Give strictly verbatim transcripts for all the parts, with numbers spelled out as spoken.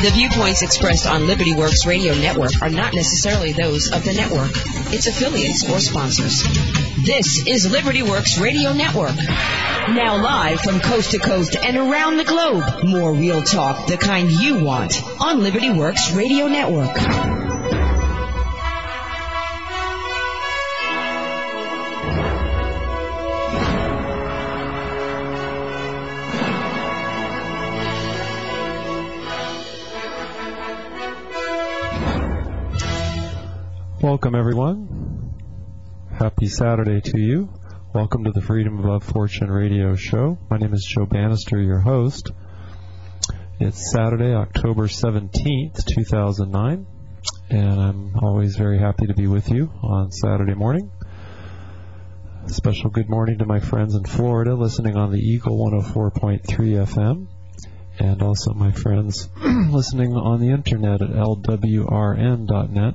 The viewpoints expressed on Liberty Works Radio Network are not necessarily those of the network, its affiliates, or sponsors. This is Liberty Works Radio Network. Now live from coast to coast and around the globe. More real talk, the kind you want, on Liberty Works Radio Network. Welcome, everyone. Happy Saturday to you. Welcome to the Freedom Above Fortune radio show. My name is Joe Bannister, your host. It's Saturday, October seventeenth, two thousand nine, and I'm always very happy to be with you on Saturday morning. A special good morning to my friends in Florida listening on the Eagle one oh four point three F M, and also my friends listening on the internet at L W R N dot net.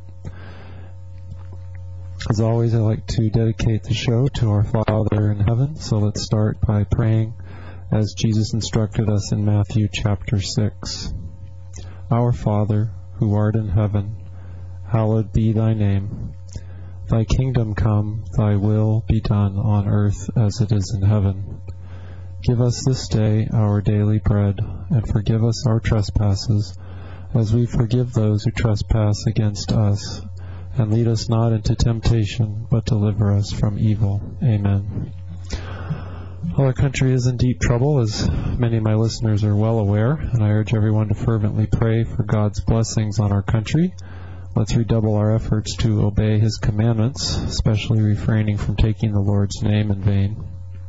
As always, I like to dedicate the show to our Father in heaven, so let's start by praying as Jesus instructed us in Matthew chapter six. Our Father, who art in heaven, hallowed be thy name. Thy kingdom come, thy will be done on earth as it is in heaven. Give us this day our daily bread, and forgive us our trespasses, as we forgive those who trespass against us. And lead us not into temptation, but deliver us from evil. Amen. Well, our country is in deep trouble, as many of my listeners are well aware, and I urge everyone to fervently pray for God's blessings on our country. Let's redouble our efforts to obey His commandments, especially refraining from taking the Lord's name in vain.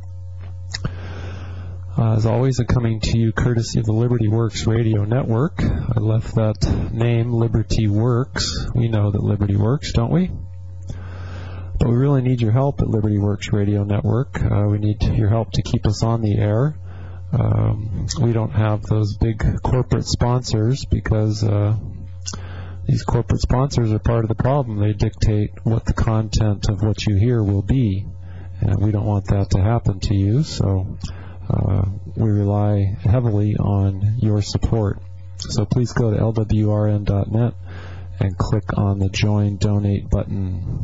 Uh, as always, I'm coming to you courtesy of the Liberty Works Radio Network. I left that name, Liberty Works. We know that Liberty works, don't we? But we really need your help at Liberty Works Radio Network. Uh, we need your help to keep us on the air. Um, we don't have those big corporate sponsors because uh, these corporate sponsors are part of the problem. They dictate what the content of what you hear will be, and we don't want that to happen to you, so Uh, we rely heavily on your support. So please go to L W R N dot net and click on the Join Donate button.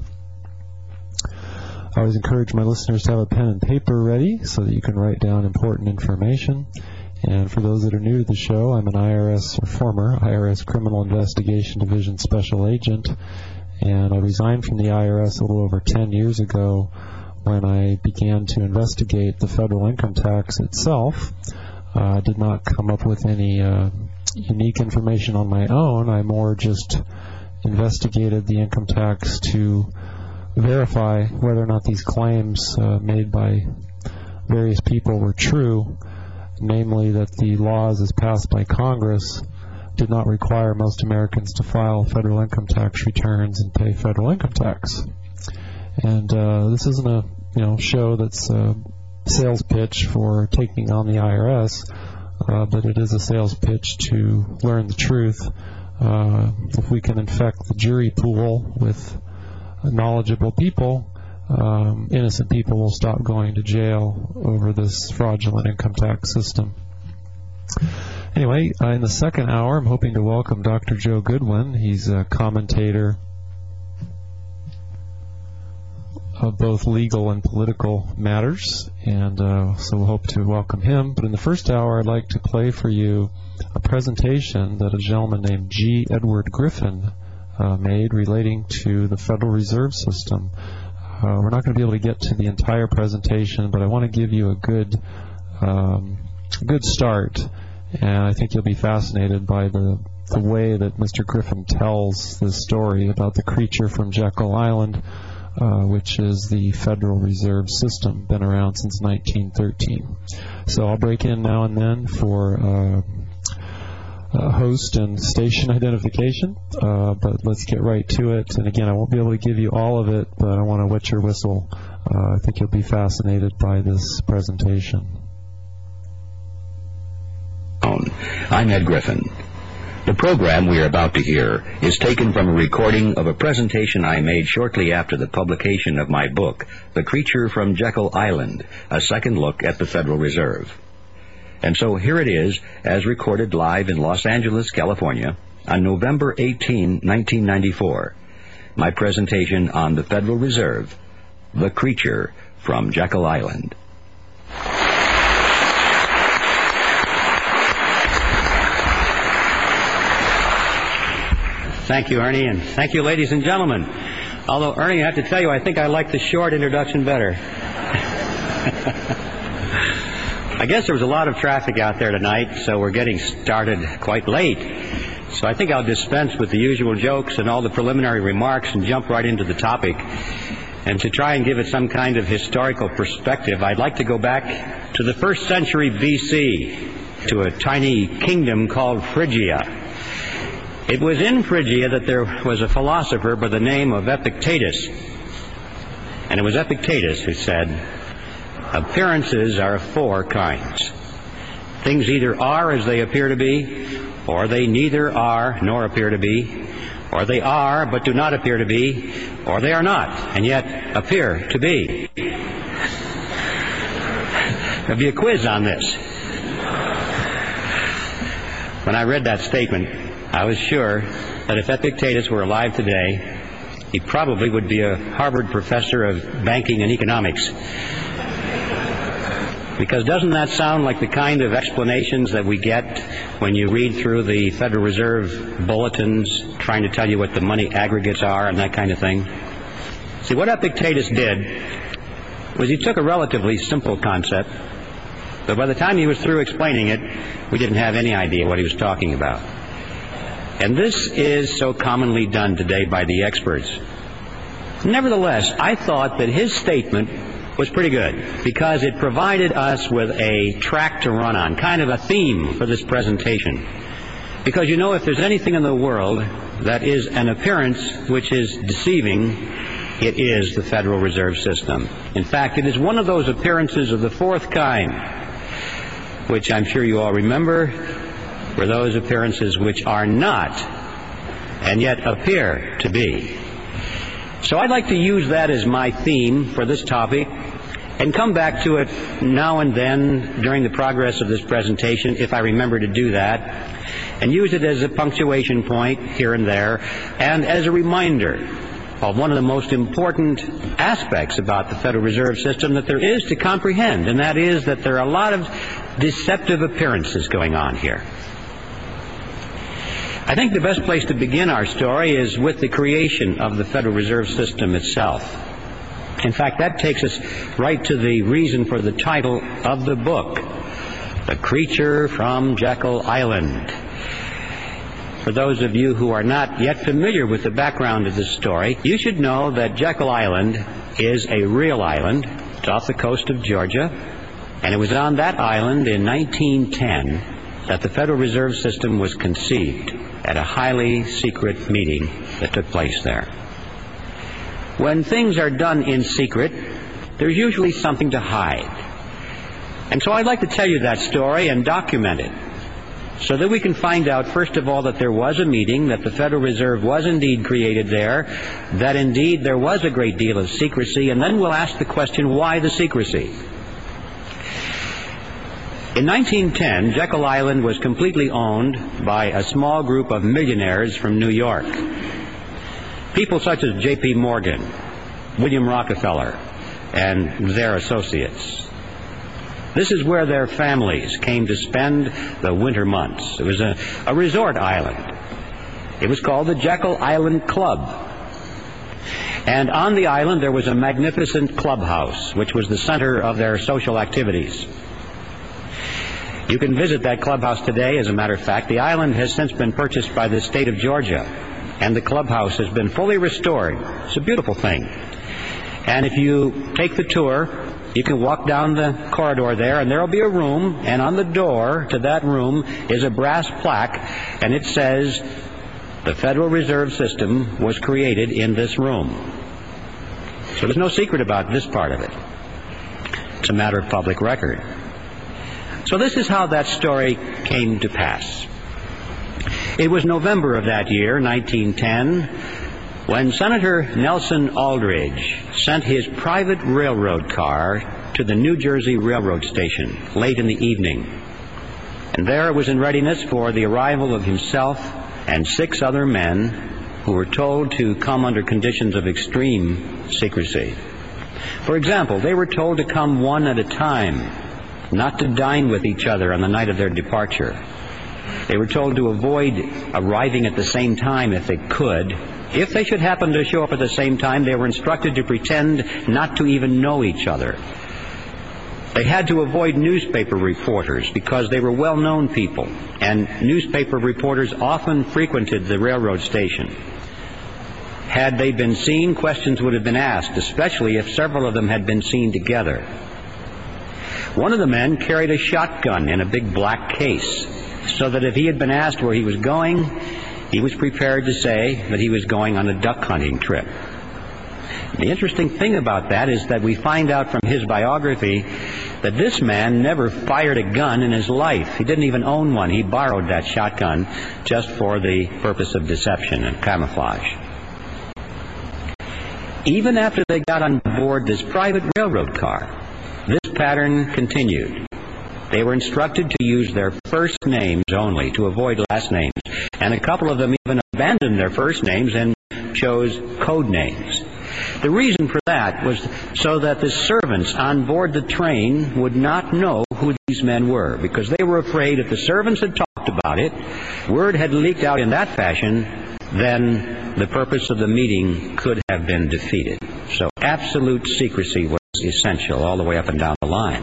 I always encourage my listeners to have a pen and paper ready so that you can write down important information. And for those that are new to the show, I'm an I R S, or former I R S Criminal Investigation Division Special Agent, and I resigned from the I R S a little over ten years ago when I began to investigate the federal income tax itself. I uh, did not come up with any uh, unique information on my own. I more just investigated the income tax to verify whether or not these claims uh, made by various people were true, namely that the laws as passed by Congress did not require most Americans to file federal income tax returns and pay federal income tax. And uh, this isn't a you know show that's a sales pitch for taking on the I R S, uh, but it is a sales pitch to learn the truth. Uh, if we can infect the jury pool with knowledgeable people, um, innocent people will stop going to jail over this fraudulent income tax system. Anyway, uh, in the second hour, I'm hoping to welcome Doctor Joe Goodwin. He's a commentator of both legal and political matters, and uh, so we'll hope to welcome him. But in the first hour, I'd like to play for you a presentation that a gentleman named G. Edward Griffin uh, made relating to the Federal Reserve System. Uh, we're not going to be able to get to the entire presentation, but I want to give you a good, um, a good start, and I think you'll be fascinated by the the way that Mister Griffin tells this story about the creature from Jekyll Island, Uh, which is the Federal Reserve System, been around since nineteen thirteen. So I'll break in now and then for uh, uh, host and station identification, uh, but let's get right to it. And again, I won't be able to give you all of it, but I want to wet your whistle. Uh, I think you'll be fascinated by this presentation. I'm Ed Griffin. The program we are about to hear is taken from a recording of a presentation I made shortly after the publication of my book, The Creature from Jekyll Island, A Second Look at the Federal Reserve. And so here it is, as recorded live in Los Angeles, California, on November eighteenth, nineteen ninety-four. My presentation on the Federal Reserve, The Creature from Jekyll Island. Thank you, Ernie, and thank you, ladies and gentlemen. Although, Ernie, I have to tell you, I think I like the short introduction better. I guess there was a lot of traffic out there tonight, so we're getting started quite late. So I think I'll dispense with the usual jokes and all the preliminary remarks and jump right into the topic. And to try and give it some kind of historical perspective, I'd like to go back to the first century B C, to a tiny kingdom called Phrygia. It was in Phrygia that there was a philosopher by the name of Epictetus. And it was Epictetus who said, appearances are of four kinds. Things either are as they appear to be, or they neither are nor appear to be, or they are but do not appear to be, or they are not and yet appear to be. There'll be a quiz on this. When I read that statement, I was sure that if Epictetus were alive today, he probably would be a Harvard professor of banking and economics. Because doesn't that sound like the kind of explanations that we get when you read through the Federal Reserve bulletins trying to tell you what the money aggregates are and that kind of thing? See, what Epictetus did was he took a relatively simple concept, but by the time he was through explaining it, we didn't have any idea what he was talking about. And this is so commonly done today by the experts. Nevertheless, I thought that his statement was pretty good because it provided us with a track to run on, kind of a theme for this presentation. Because, you know, if there's anything in the world that is an appearance which is deceiving, it is the Federal Reserve System. In fact, it is one of those appearances of the fourth kind, which I'm sure you all remember, were those appearances which are not and yet appear to be. So I'd like to use that as my theme for this topic and come back to it now and then during the progress of this presentation, if I remember to do that, and use it as a punctuation point here and there, and as a reminder of one of the most important aspects about the Federal Reserve System that there is to comprehend, and that is that there are a lot of deceptive appearances going on here. I think the best place to begin our story is with the creation of the Federal Reserve System itself. In fact, that takes us right to the reason for the title of the book, The Creature from Jekyll Island. For those of you who are not yet familiar with the background of this story, you should know that Jekyll Island is a real island. It's off the coast of Georgia, and it was on that island in nineteen ten that the Federal Reserve System was conceived at a highly secret meeting that took place there. When things are done in secret, there's usually something to hide. And so I'd like to tell you that story and document it so that we can find out, first of all, that there was a meeting, that the Federal Reserve was indeed created there, that indeed there was a great deal of secrecy, and then we'll ask the question, why the secrecy? In nineteen ten, Jekyll Island was completely owned by a small group of millionaires from New York. People such as J P Morgan, William Rockefeller, and their associates. This is where their families came to spend the winter months. It was a, a resort island. It was called the Jekyll Island Club. And on the island there was a magnificent clubhouse, which was the center of their social activities. You can visit that clubhouse today. As a matter of fact, the island has since been purchased by the state of Georgia, and the clubhouse has been fully restored. It's a beautiful thing. And if you take the tour, you can walk down the corridor there, and there will be a room, and on the door to that room is a brass plaque, and it says, the Federal Reserve System was created in this room. So there's no secret about this part of it. It's a matter of public record. So this is how that story came to pass. It was November of that year, nineteen ten, when Senator Nelson Aldrich sent his private railroad car to the New Jersey Railroad Station late in the evening. And there it was in readiness for the arrival of himself and six other men who were told to come under conditions of extreme secrecy. For example, they were told to come one at a time, not to dine with each other on the night of their departure. They were told to avoid arriving at the same time if they could. If they should happen to show up at the same time, they were instructed to pretend not to even know each other. They had to avoid newspaper reporters because they were well-known people, and newspaper reporters often frequented the railroad station. Had they been seen, questions would have been asked, especially if several of them had been seen together. One of the men carried a shotgun in a big black case, so that if he had been asked where he was going, he was prepared to say that he was going on a duck hunting trip. The interesting thing about that is that we find out from his biography that this man never fired a gun in his life. He didn't even own one. He borrowed that shotgun just for the purpose of deception and camouflage. Even after they got on board this private railroad car, this pattern continued. They were instructed to use their first names only, to avoid last names. And a couple of them even abandoned their first names and chose code names. The reason for that was so that the servants on board the train would not know who these men were, because they were afraid if the servants had talked about it, word had leaked out in that fashion, then the purpose of the meeting could have been defeated. So absolute secrecy was essential all the way up and down the line.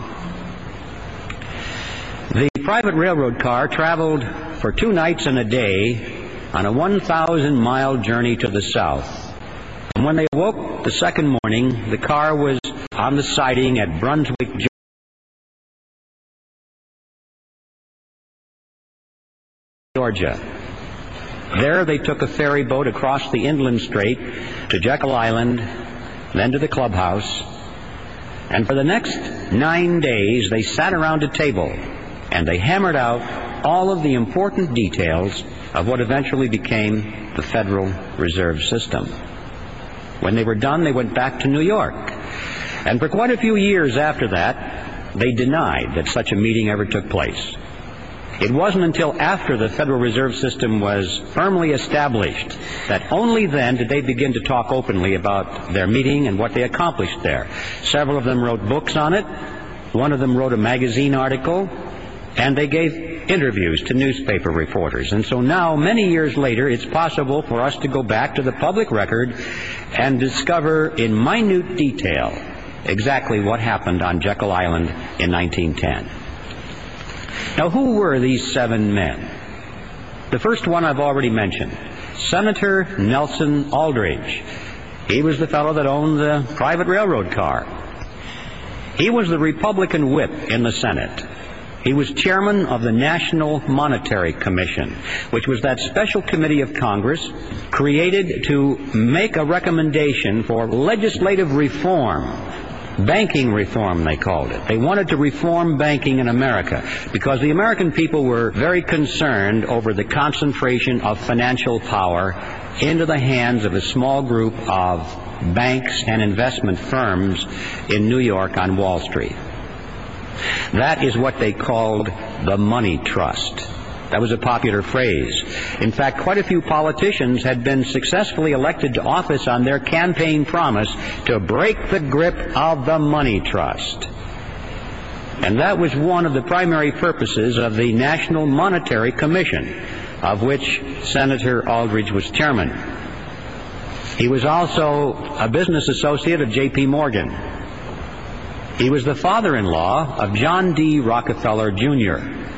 The private railroad car traveled for two nights and a day on a one thousand mile journey to the south. And when they awoke the second morning, the car was on the siding at Brunswick, Georgia. There they took a ferry boat across the inland strait to Jekyll Island, then to the clubhouse. And for the next nine days, they sat around a table and they hammered out all of the important details of what eventually became the Federal Reserve System. When they were done, they went back to New York. And for quite a few years after that, they denied that such a meeting ever took place. It wasn't until after the Federal Reserve System was firmly established that only then did they begin to talk openly about their meeting and what they accomplished there. Several of them wrote books on it. One of them wrote a magazine article. And they gave interviews to newspaper reporters. And so now, many years later, it's possible for us to go back to the public record and discover in minute detail exactly what happened on Jekyll Island in nineteen ten. Now, who were these seven men? The first one I've already mentioned, Senator Nelson Aldrich. He was the fellow that owned the private railroad car. He was the Republican whip in the Senate. He was chairman of the National Monetary Commission, which was that special committee of Congress created to make a recommendation for legislative reform. Banking reform, they called it. They wanted to reform banking in America because the American people were very concerned over the concentration of financial power into the hands of a small group of banks and investment firms in New York on Wall Street. That is what they called the money trust. That was a popular phrase. In fact, quite a few politicians had been successfully elected to office on their campaign promise to break the grip of the money trust. And that was one of the primary purposes of the National Monetary Commission, of which Senator Aldrich was chairman. He was also a business associate of J P Morgan. He was the father-in-law of John D. Rockefeller, Junior,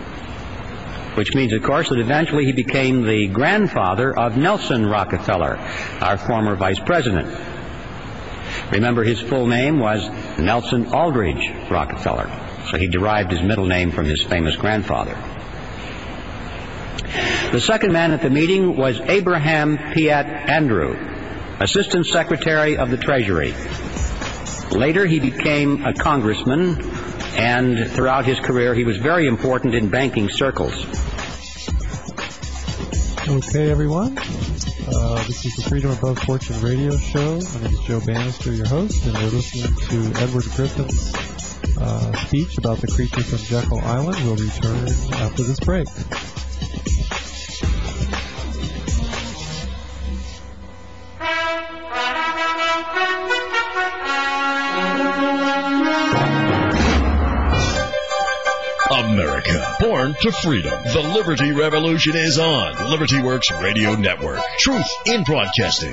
which means, of course, that eventually he became the grandfather of Nelson Rockefeller, our former vice president. Remember, his full name was Nelson Aldrich Rockefeller, so he derived his middle name from his famous grandfather. The second man at the meeting was Abraham Piatt Andrew, Assistant Secretary of the Treasury. Later, he became a congressman, and throughout his career, he was very important in banking circles. Okay, everyone. Uh, this is the Freedom Above Fortune radio show. My name is Joe Bannister, your host, and we're listening to Edward Griffin's uh, speech about the creature from Jekyll Island. We'll return after this break. America, born to freedom. The Liberty Revolution is on. Liberty Works Radio Network. Truth in broadcasting.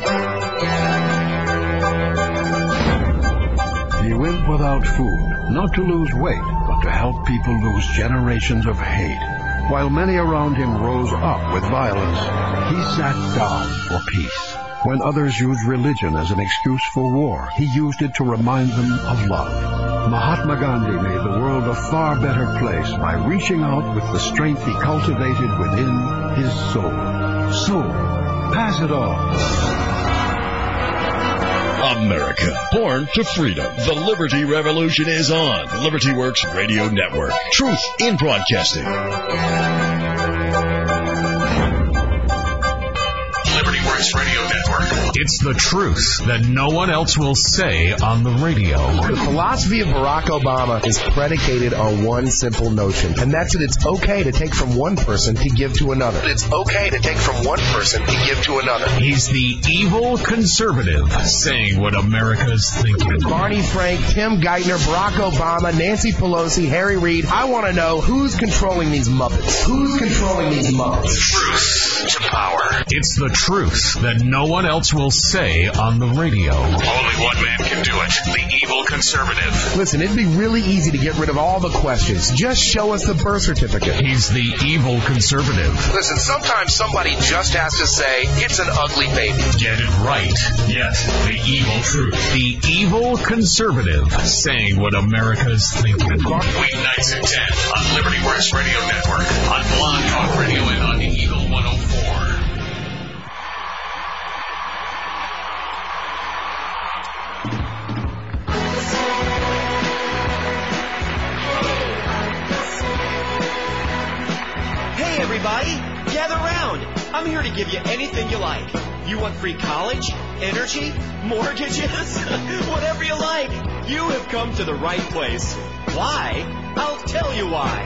He went without food, not to lose weight, but to help people lose generations of hate. While many around him rose up with violence, he sat down for peace. When others used religion as an excuse for war, he used it to remind them of love. Mahatma Gandhi made the world a far better place by reaching out with the strength he cultivated within his soul. So, pass it on. America, born to freedom. The Liberty Revolution is on. Liberty Works Radio Network. Truth in broadcasting. Liberty Works Radio Network. It's the truth that no one else will say on the radio. The philosophy of Barack Obama is predicated on one simple notion, and that's that it's okay to take from one person to give to another. It's okay to take from one person to give to another. He's the evil conservative saying what America's thinking. Barney Frank, Tim Geithner, Barack Obama, Nancy Pelosi, Harry Reid. I want to know who's controlling these Muppets. Who's controlling these Muppets? Truth to power. It's the truth that no one else will say on the radio. Only one man can do it. The evil conservative. Listen, it'd be really easy to get rid of all the questions. Just show us the birth certificate. He's the evil conservative. Listen, sometimes somebody just has to say, it's an ugly baby. Get it right. Yet, the evil truth. The evil conservative saying what America's thinking. Weeknights at ten on Liberty Works Radio Network, on Blog Talk Radio, and on the Eagle one oh four. Everybody, gather round. I'm here to give you anything you like. You want free college, energy, mortgages, whatever you like. You have come to the right place. Why? I'll tell you why.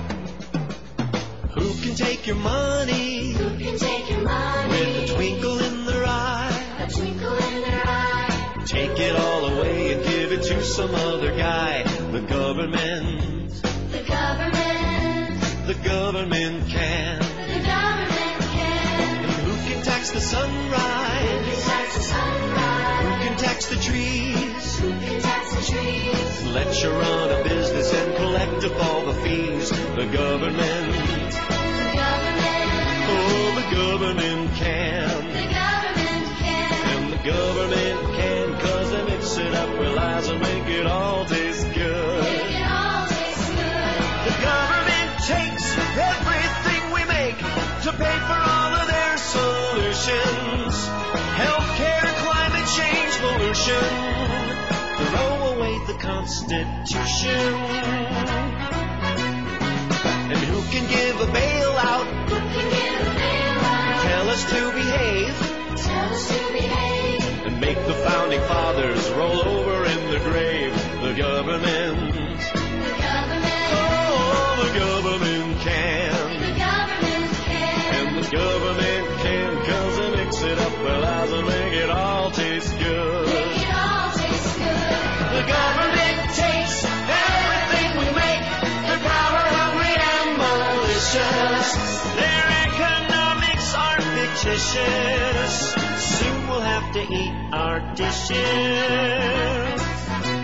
Who can take your money? Who can take your money? With a twinkle in their eye. A twinkle in their eye. Take it all away and give it to some other guy. The government. The government. The government can. The government can. And who can tax the sunrise? Who can tax the sunrise? Who can tax the trees? Who can tax the trees? Let you run a business and collect up all the fees. The government. The government. Oh, the government can. The government can. And the government can, cause they mix it up with lies and make it all taste good. Make it all taste good. The government takes everything we make to pay for all of their solutions. Healthcare, climate change, pollution. Throw away the Constitution. And who can give a bailout? Who can give a bailout? Tell us to behave. Tell us to behave. And make the founding fathers roll over in the grave. The government. The government. Oh, the government can. The government can. And the government can, cause they mix it up with lies and make it all taste good. Make it all taste good. The government takes everything we make. They're power hungry and malicious. Their economics are fictitious. Soon we'll have to eat our dishes.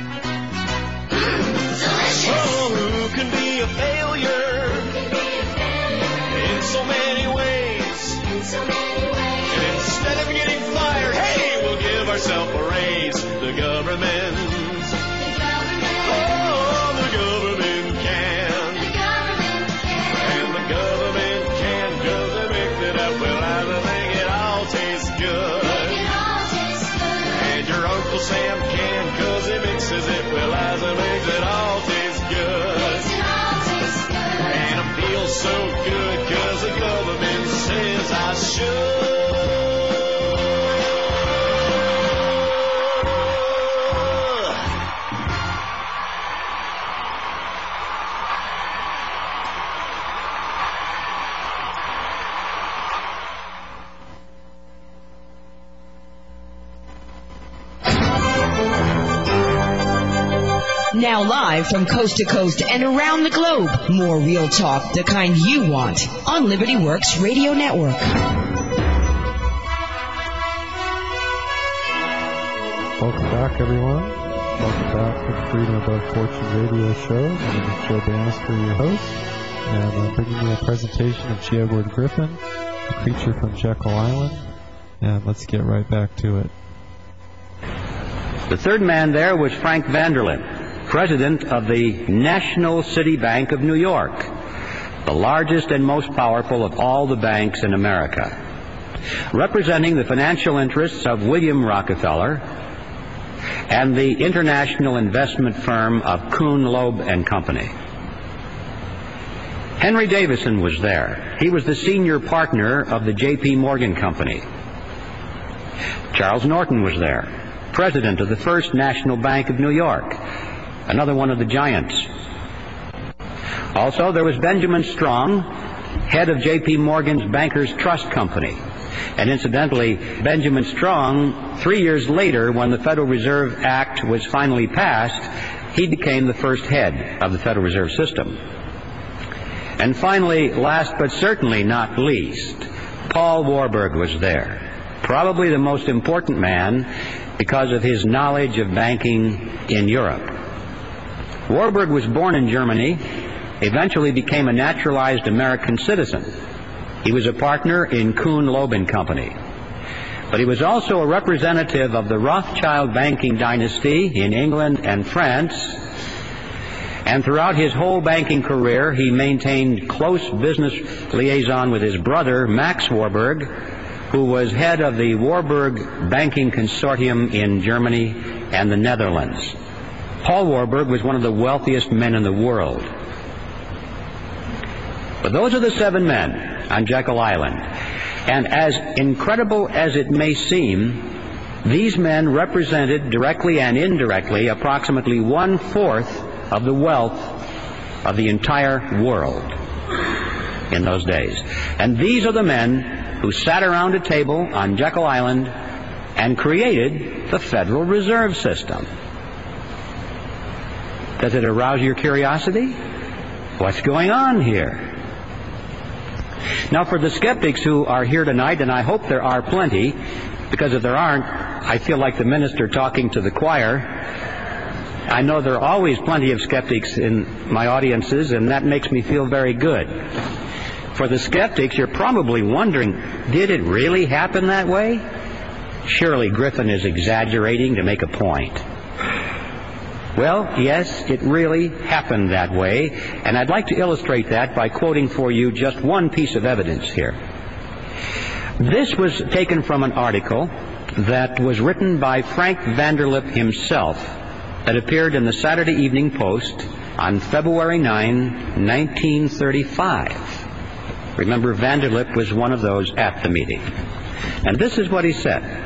Delicious. Oh, who can be a failure? Who can be a failure? In so many ways. In so many ways. And instead of getting fired, hey, we'll give ourselves a raise. The government. The government. Oh, the government can. The government can. And the government can, cause they mix it up with lies and make it all taste good. Make it all taste good. And your Uncle Sam can, cause he mixes it with lies and makes it all taste good. Makes it all taste good. And I feel so good, cause the government says I should. Now live from coast to coast and around the globe, more real talk, the kind you want, on Liberty Works Radio Network. Welcome back, everyone. Welcome back to the Freedom Above Fortune radio show. My name is Joe Bannister, your host, and I'm bringing you a presentation of G. Edward Griffin, the creature from Jekyll Island, and let's get right back to it. The third man there was Frank Vanderlip, president of the National City Bank of New York, the largest and most powerful of all the banks in America, representing the financial interests of William Rockefeller and the international investment firm of Kuhn, Loeb and Company. Henry Davison was there. He was the senior partner of the J P Morgan Company. Charles Norton was there, president of the First National Bank of New York, another one of the giants. Also, there was Benjamin Strong, head of J P Morgan's Bankers Trust Company. And incidentally, Benjamin Strong, three years later, when the Federal Reserve Act was finally passed, he became the first head of the Federal Reserve System. And finally, last but certainly not least, Paul Warburg was there, probably the most important man because of his knowledge of banking in Europe. Warburg was born in Germany, eventually became a naturalized American citizen. He was a partner in Kuhn, Loeb and Company. But he was also a representative of the Rothschild banking dynasty in England and France. And throughout his whole banking career, he maintained close business liaison with his brother, Max Warburg, who was head of the Warburg Banking Consortium in Germany and the Netherlands. Paul Warburg was one of the wealthiest men in the world. But those are the seven men on Jekyll Island. And as incredible as it may seem, these men represented directly and indirectly approximately one-fourth of the wealth of the entire world in those days. And these are the men who sat around a table on Jekyll Island and created the Federal Reserve System. Does it arouse your curiosity? What's going on here? Now, for the skeptics who are here tonight, and I hope there are plenty, because if there aren't, I feel like the minister talking to the choir. I know there are always plenty of skeptics in my audiences, and that makes me feel very good. For the skeptics, you're probably wondering, did it really happen that way? Surely Griffin is exaggerating to make a point. Well, yes, it really happened that way, and I'd like to illustrate that by quoting for you just one piece of evidence here. This was taken from an article that was written by Frank Vanderlip himself that appeared in the Saturday Evening Post on February ninth, nineteen thirty-five. Remember, Vanderlip was one of those at the meeting. And this is what he said.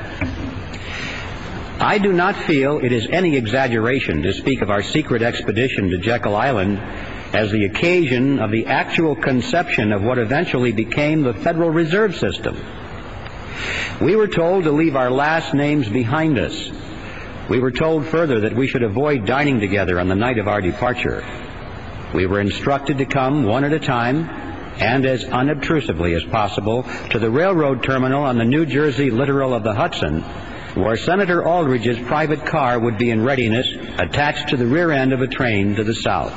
I do not feel it is any exaggeration to speak of our secret expedition to Jekyll Island as the occasion of the actual conception of what eventually became the Federal Reserve System. We were told to leave our last names behind us. We were told further that we should avoid dining together on the night of our departure. We were instructed to come one at a time and as unobtrusively as possible to the railroad terminal on the New Jersey littoral of the Hudson, where Senator Aldrich's private car would be in readiness, attached to the rear end of a train to the south.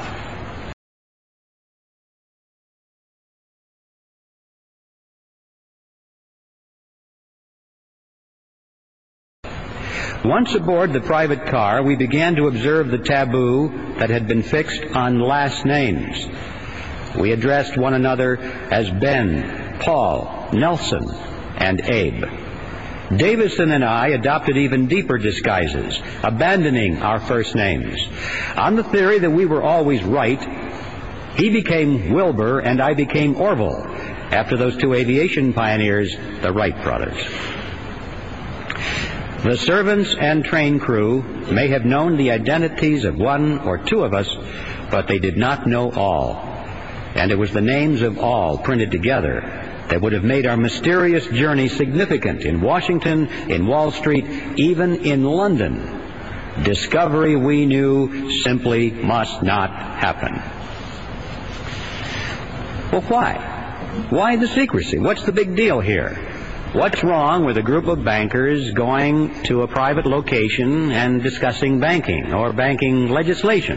Once aboard the private car, we began to observe the taboo that had been fixed on last names. We addressed one another as Ben, Paul, Nelson, and Abe. Davison and I adopted even deeper disguises, abandoning our first names. On the theory that we were always right, he became Wilbur and I became Orville, after those two aviation pioneers, the Wright brothers. The servants and train crew may have known the identities of one or two of us, but they did not know all. And it was the names of all printed together that would have made our mysterious journey significant in Washington, in Wall Street, even in London. discovery we knew simply must not happen. Well, why? Why the secrecy? What's the big deal here? What's wrong with a group of bankers going to a private location and discussing banking or banking legislation?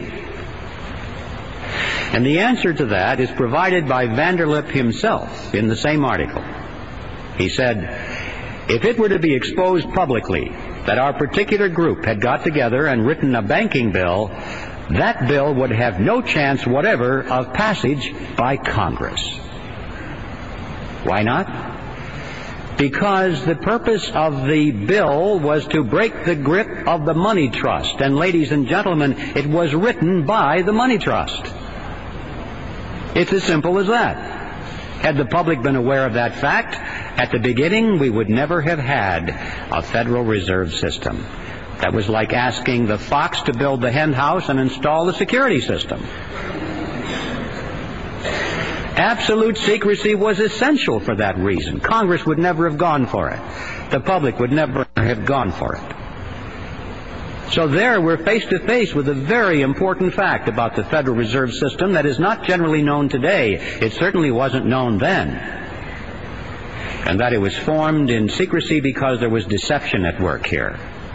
And the answer to that is provided by Vanderlip himself in the same article. He said, if it were to be exposed publicly that our particular group had got together and written a banking bill, that bill would have no chance whatever of passage by Congress. Why not? Because the purpose of the bill was to break the grip of the money trust. And ladies and gentlemen, it was written by the money trust. It's as simple as that. Had the public been aware of that fact, at the beginning we would never have had a Federal Reserve System. That was like asking the fox to build the hen house and install the security system. Absolute secrecy was essential for that reason. Congress would never have gone for it. The public would never have gone for it. So there we're face to face with a very important fact about the Federal Reserve System that is not generally known today. It certainly wasn't known then. And that it was formed in secrecy because there was deception at work here.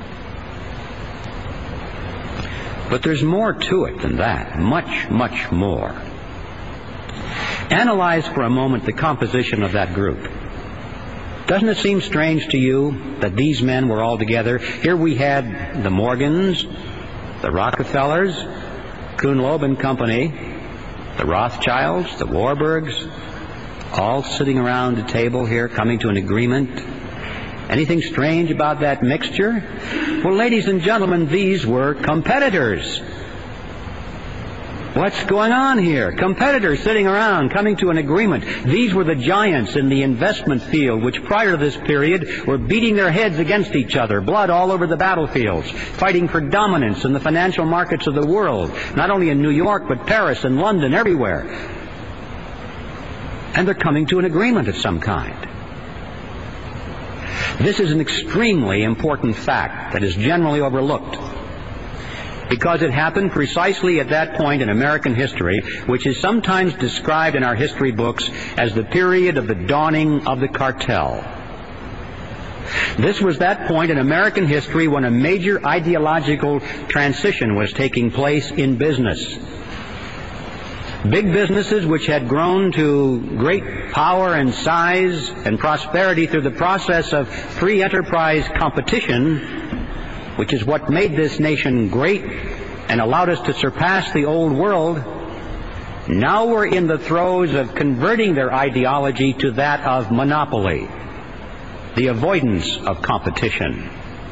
But there's more to it than that. Much, much more. Analyze for a moment the composition of that group. Doesn't it seem strange to you that these men were all together? Here we had the Morgans, the Rockefellers, Kuhn Loeb and Company, the Rothschilds, the Warburgs, all sitting around a table here coming to an agreement. Anything strange about that mixture? Well, ladies and gentlemen, these were competitors. What's going on here? Competitors sitting around, coming to an agreement. These were the giants in the investment field, which prior to this period were beating their heads against each other, blood all over the battlefields, fighting for dominance in the financial markets of the world, not only in New York, but Paris and London, everywhere. And they're coming to an agreement of some kind. This is an extremely important fact that is generally overlooked, because it happened precisely at that point in American history, which is sometimes described in our history books as the period of the dawning of the cartel. This was that point in American history when a major ideological transition was taking place in business. Big businesses which had grown to great power and size and prosperity through the process of free enterprise competition, which is what made this nation great and allowed us to surpass the old world, now we're in the throes of converting their ideology to that of monopoly, the avoidance of competition.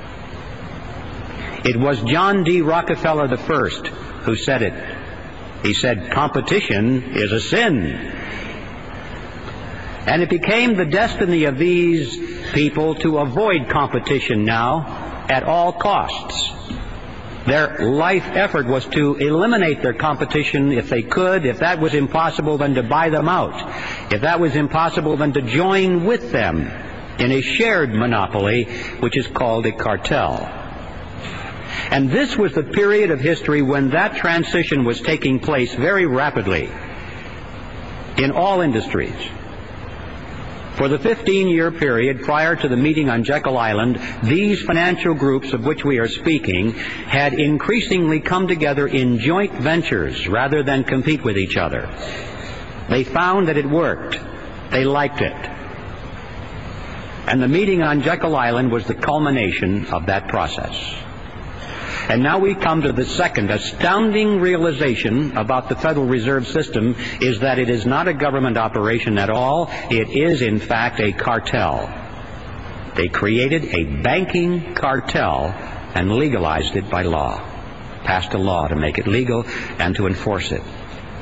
It was John D. Rockefeller the First who said it. He said, competition is a sin. And it became the destiny of these people to avoid competition now at all costs. Their life effort was to eliminate their competition if they could. If that was impossible, then to buy them out. If that was impossible, then to join with them in a shared monopoly, which is called a cartel. And this was the period of history when that transition was taking place very rapidly in all industries. For the fifteen-year period prior to the meeting on Jekyll Island, these financial groups of which we are speaking had increasingly come together in joint ventures rather than compete with each other. They found that it worked. They liked it. And the meeting on Jekyll Island was the culmination of that process. And now we come to the second astounding realization about the Federal Reserve System, is that it is not a government operation at all. It is, in fact, a cartel. They created a banking cartel and legalized it by law, passed a law to make it legal and to enforce it.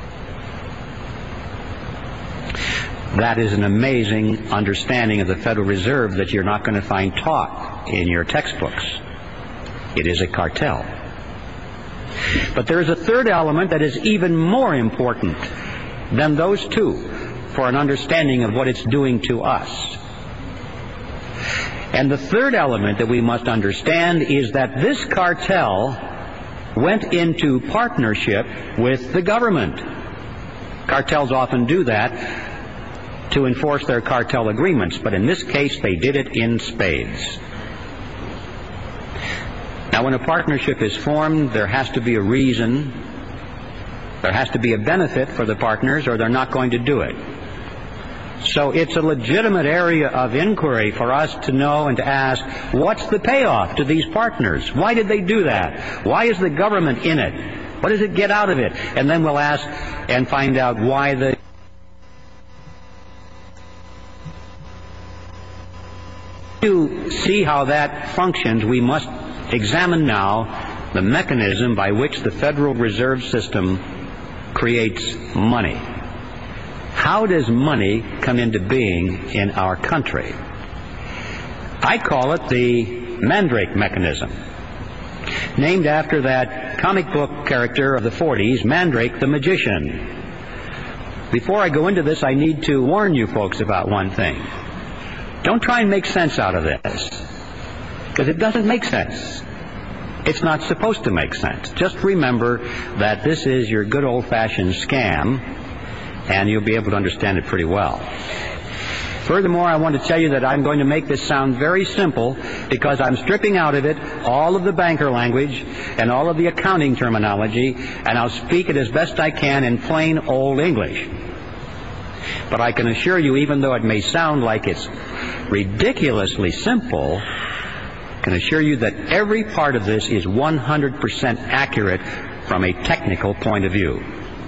That is an amazing understanding of the Federal Reserve that you're not going to find taught in your textbooks. It is a cartel. But there is a third element that is even more important than those two for an understanding of what it's doing to us. And the third element that we must understand is that this cartel went into partnership with the government. Cartels often do that to enforce their cartel agreements, but in this case they did it in spades. Now, when a partnership is formed, there has to be a reason, there has to be a benefit for the partners, or they're not going to do it. So it's a legitimate area of inquiry for us to know and to ask, what's the payoff to these partners? Why did they do that? Why is the government in it? What does it get out of it? And then we'll ask and find out why the... To see how that functions, we must examine now the mechanism by which the Federal Reserve System creates money. How does money come into being in our country? I call it the Mandrake mechanism, named after that comic book character of the forties, Mandrake the Magician. Before I go into this, I need to warn you folks about one thing. Don't try and make sense out of this, because it doesn't make sense. It's not supposed to make sense. Just remember that this is your good old-fashioned scam, and you'll be able to understand it pretty well. Furthermore, I want to tell you that I'm going to make this sound very simple because I'm stripping out of it all of the banker language and all of the accounting terminology, and I'll speak it as best I can in plain old English. But I can assure you, even though it may sound like it's ridiculously simple, I can assure you that every part of this is one hundred percent accurate from a technical point of view.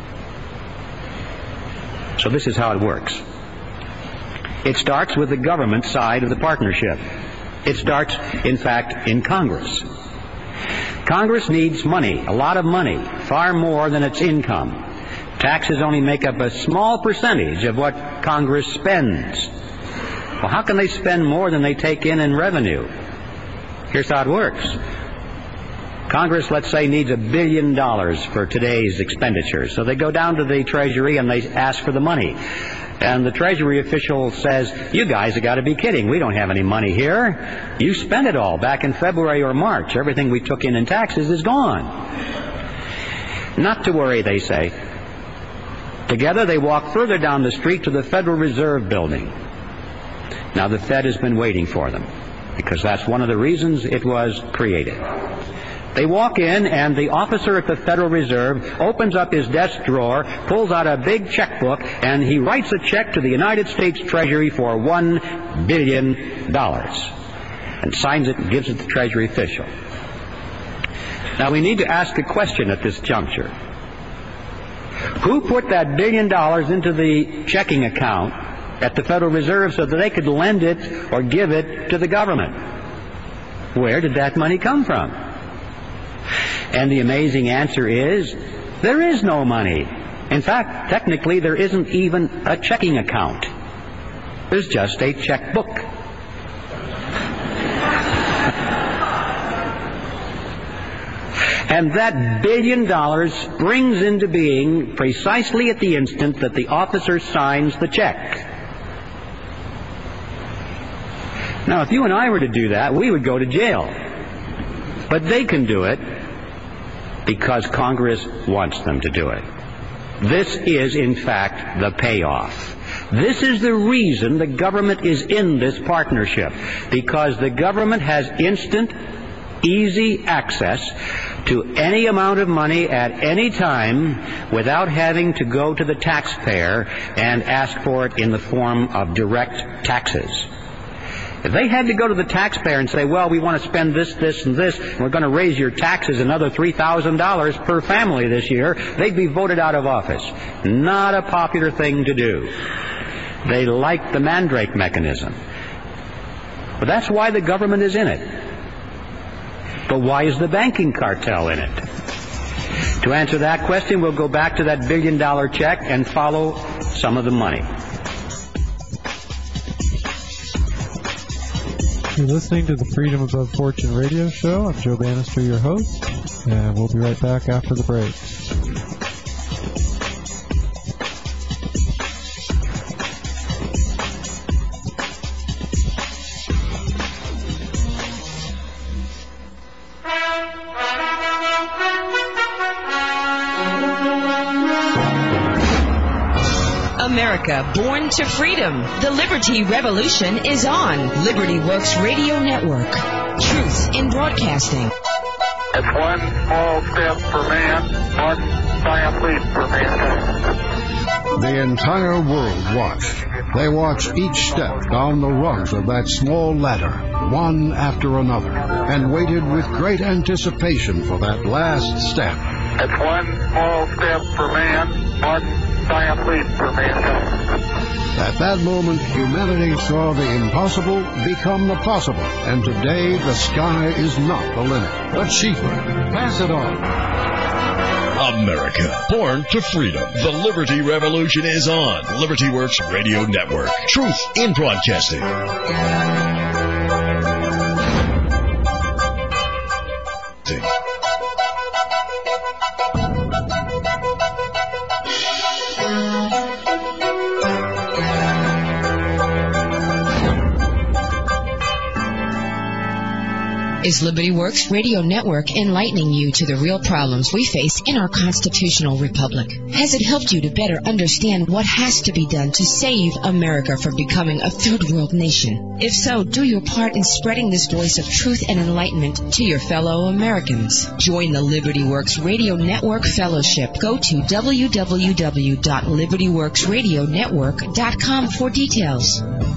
So this is how it works. It starts with the government side of the partnership. It starts, in fact, in Congress. Congress needs money, a lot of money, far more than its income. Taxes only make up a small percentage of what Congress spends. Well, how can they spend more than they take in in revenue? Here's how it works. Congress, let's say, needs a billion dollars for today's expenditures. So they go down to the Treasury and they ask for the money. And the Treasury official says, you guys have got to be kidding. We don't have any money here. You spent it all back in February or March. Everything we took in in taxes is gone. Not to worry, they say. Together they walk further down the street to the Federal Reserve Building. Now the Fed has been waiting for them, because that's one of the reasons it was created. They walk in, and the officer at the Federal Reserve opens up his desk drawer, pulls out a big checkbook, and he writes a check to the United States Treasury for one billion dollars, and signs it and gives it to the Treasury official. Now we need to ask a question at this juncture. Who put that billion dollars into the checking account at the Federal Reserve so that they could lend it or give it to the government? Where did that money come from? And the amazing answer is, there is no money. In fact, technically, there isn't even a checking account. There's just a checkbook. And that billion dollars springs into being precisely at the instant that the officer signs the check. Now, if you and I were to do that, we would go to jail. But they can do it because Congress wants them to do it. This is, in fact, the payoff. This is the reason the government is in this partnership, because the government has instant, easy access to any amount of money at any time without having to go to the taxpayer and ask for it in the form of direct taxes. If they had to go to the taxpayer and say, well, we want to spend this, this, and this, and we're going to raise your taxes another three thousand dollars per family this year, they'd be voted out of office. Not a popular thing to do. They like the Mandrake mechanism. But that's why the government is in it. But why is the banking cartel in it? To answer that question, we'll go back to that billion-dollar check and follow some of the money. You're listening to the Freedom Above Fortune radio show. I'm Joe Bannister, your host, and we'll be right back after the break. America, born to freedom. The Liberty Revolution is on Liberty Works Radio Network. Truth in broadcasting. It's one small step for man, one giant leap for mankind. The entire world watched. They watched each step down the rungs of that small ladder, one after another, and waited with great anticipation for that last step. It's one small step for man, one giant leap for mankind. At that moment, humanity saw the impossible become the possible, and today the sky is not the limit. But Schieffer, pass it on. America, born to freedom. The Liberty Revolution is on Liberty Works Radio Network. Truth in broadcasting. Is Liberty Works Radio Network enlightening you to the real problems we face in our constitutional republic? Has it helped you to better understand what has to be done to save America from becoming a third world nation? If so, do your part in spreading this voice of truth and enlightenment to your fellow Americans. Join the Liberty Works Radio Network Fellowship. Go to w w w dot liberty works radio network dot com for details.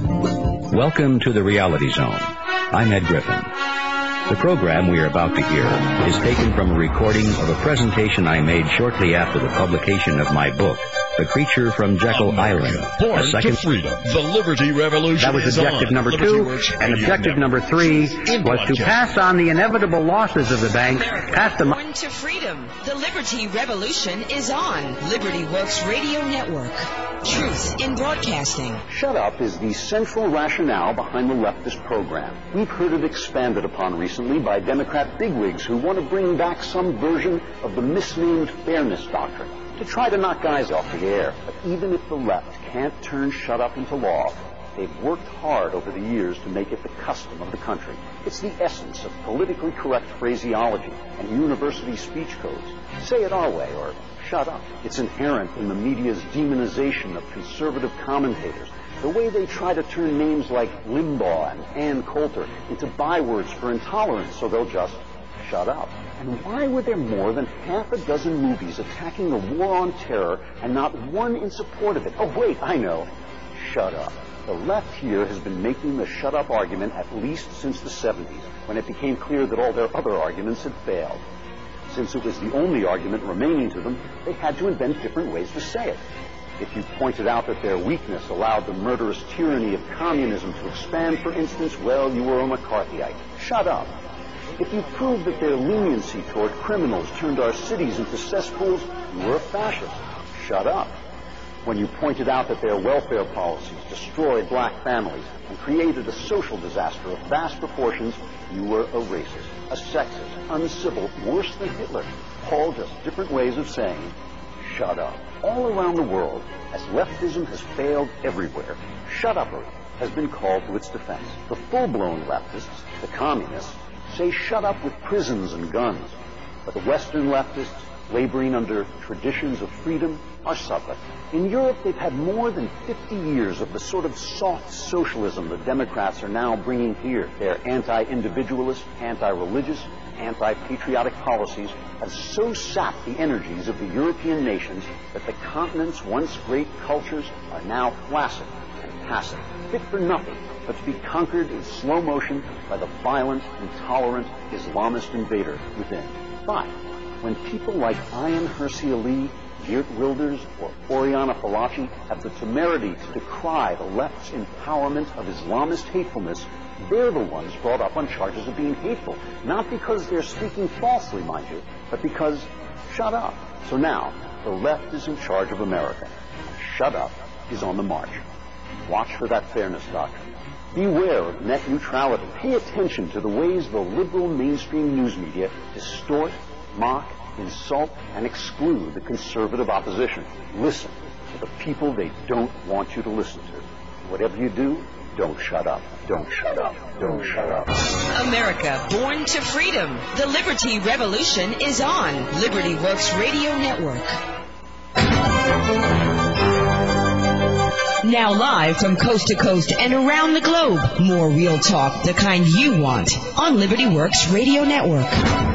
Welcome to the Reality Zone. I'm Ed Griffin. The program we are about to hear is taken from a recording of a presentation I made shortly after the publication of my book, The Creature from Jekyll America, Island. born A second to freedom. The Liberty Revolution That was is objective on number Liberty two, Works and Radio objective Network. number three Truth in was to broadcasting. pass on the inevitable losses of the banks, pass them Born to freedom. The Liberty Revolution is on Liberty Works Radio Network. Truth in broadcasting. Shut up is the central rationale behind the leftist program. We've heard it expanded upon recently by Democrat bigwigs who want to bring back some version of the misnamed fairness doctrine to try to knock guys off the air. But even if the left can't turn shut up into law, they've worked hard over the years to make it the custom of the country. It's the essence of politically correct phraseology and university speech codes. Say it our way or shut up. It's inherent in the media's demonization of conservative commentators, the way they try to turn names like Limbaugh and Ann Coulter into bywords for intolerance so they'll just shut up. And why were there more than half a dozen movies attacking the war on terror and not one in support of it? Oh, wait, I know. Shut up. The left here has been making the shut up argument at least since the seventies, when it became clear that all their other arguments had failed. Since it was the only argument remaining to them, they had to invent different ways to say it. If you pointed out that their weakness allowed the murderous tyranny of communism to expand, for instance, well, you were a McCarthyite. Shut up. If you proved that their leniency toward criminals turned our cities into cesspools, you were a fascist. Shut up. When you pointed out that their welfare policies destroyed black families and created a social disaster of vast proportions, you were a racist, a sexist, uncivil, worse than Hitler. All just different ways of saying, shut up. All around the world, as leftism has failed everywhere, shut-uppery has been called to its defense. The full-blown leftists, the communists, say shut up with prisons and guns. But the Western leftists, laboring under traditions of freedom, are subtle. In Europe, they've had more than fifty years of the sort of soft socialism the Democrats are now bringing here. Their anti-individualist, anti-religious, anti-patriotic policies have so sapped the energies of the European nations that the continent's once great cultures are now flaccid and passive, fit for nothing but to be conquered in slow motion by the violent, intolerant Islamist invader within. But when people like Ayaan Hirsi Ali, Geert Wilders, or Oriana Fallaci have the temerity to decry the left's empowerment of Islamist hatefulness, they're the ones brought up on charges of being hateful. Not because they're speaking falsely, mind you, but because, shut up. So now, the left is in charge of America. Shut up is on the march. Watch for that fairness doctrine. Beware of net neutrality. Pay attention to the ways the liberal mainstream news media distort, mock, insult, and exclude the conservative opposition. Listen to the people they don't want you to listen to. Whatever you do, don't shut up. Don't shut up. Don't shut up. America, born to freedom. The Liberty Revolution is on Liberty Works Radio Network. Now live from coast to coast and around the globe, more real talk, the kind you want, on Liberty Works Radio Network.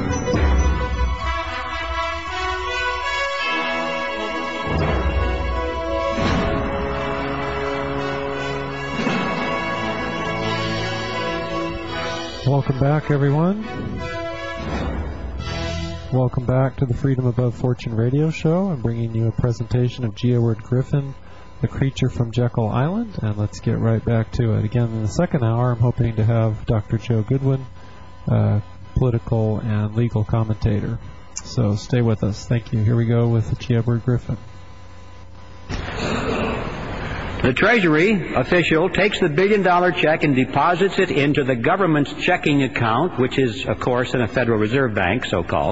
Welcome back, everyone. Welcome back to the Freedom Above Fortune radio show. I'm bringing you a presentation of G. Edward Griffin, the creature from Jekyll Island, and let's get right back to it. Again, in the second hour, I'm hoping to have Doctor Joe Goodwin, uh, political and legal commentator. So stay with us. Thank you. Here we go with G. Edward Griffin. The Treasury official takes the billion-dollar check and deposits it into the government's checking account, which is, of course, in a Federal Reserve Bank, so-called.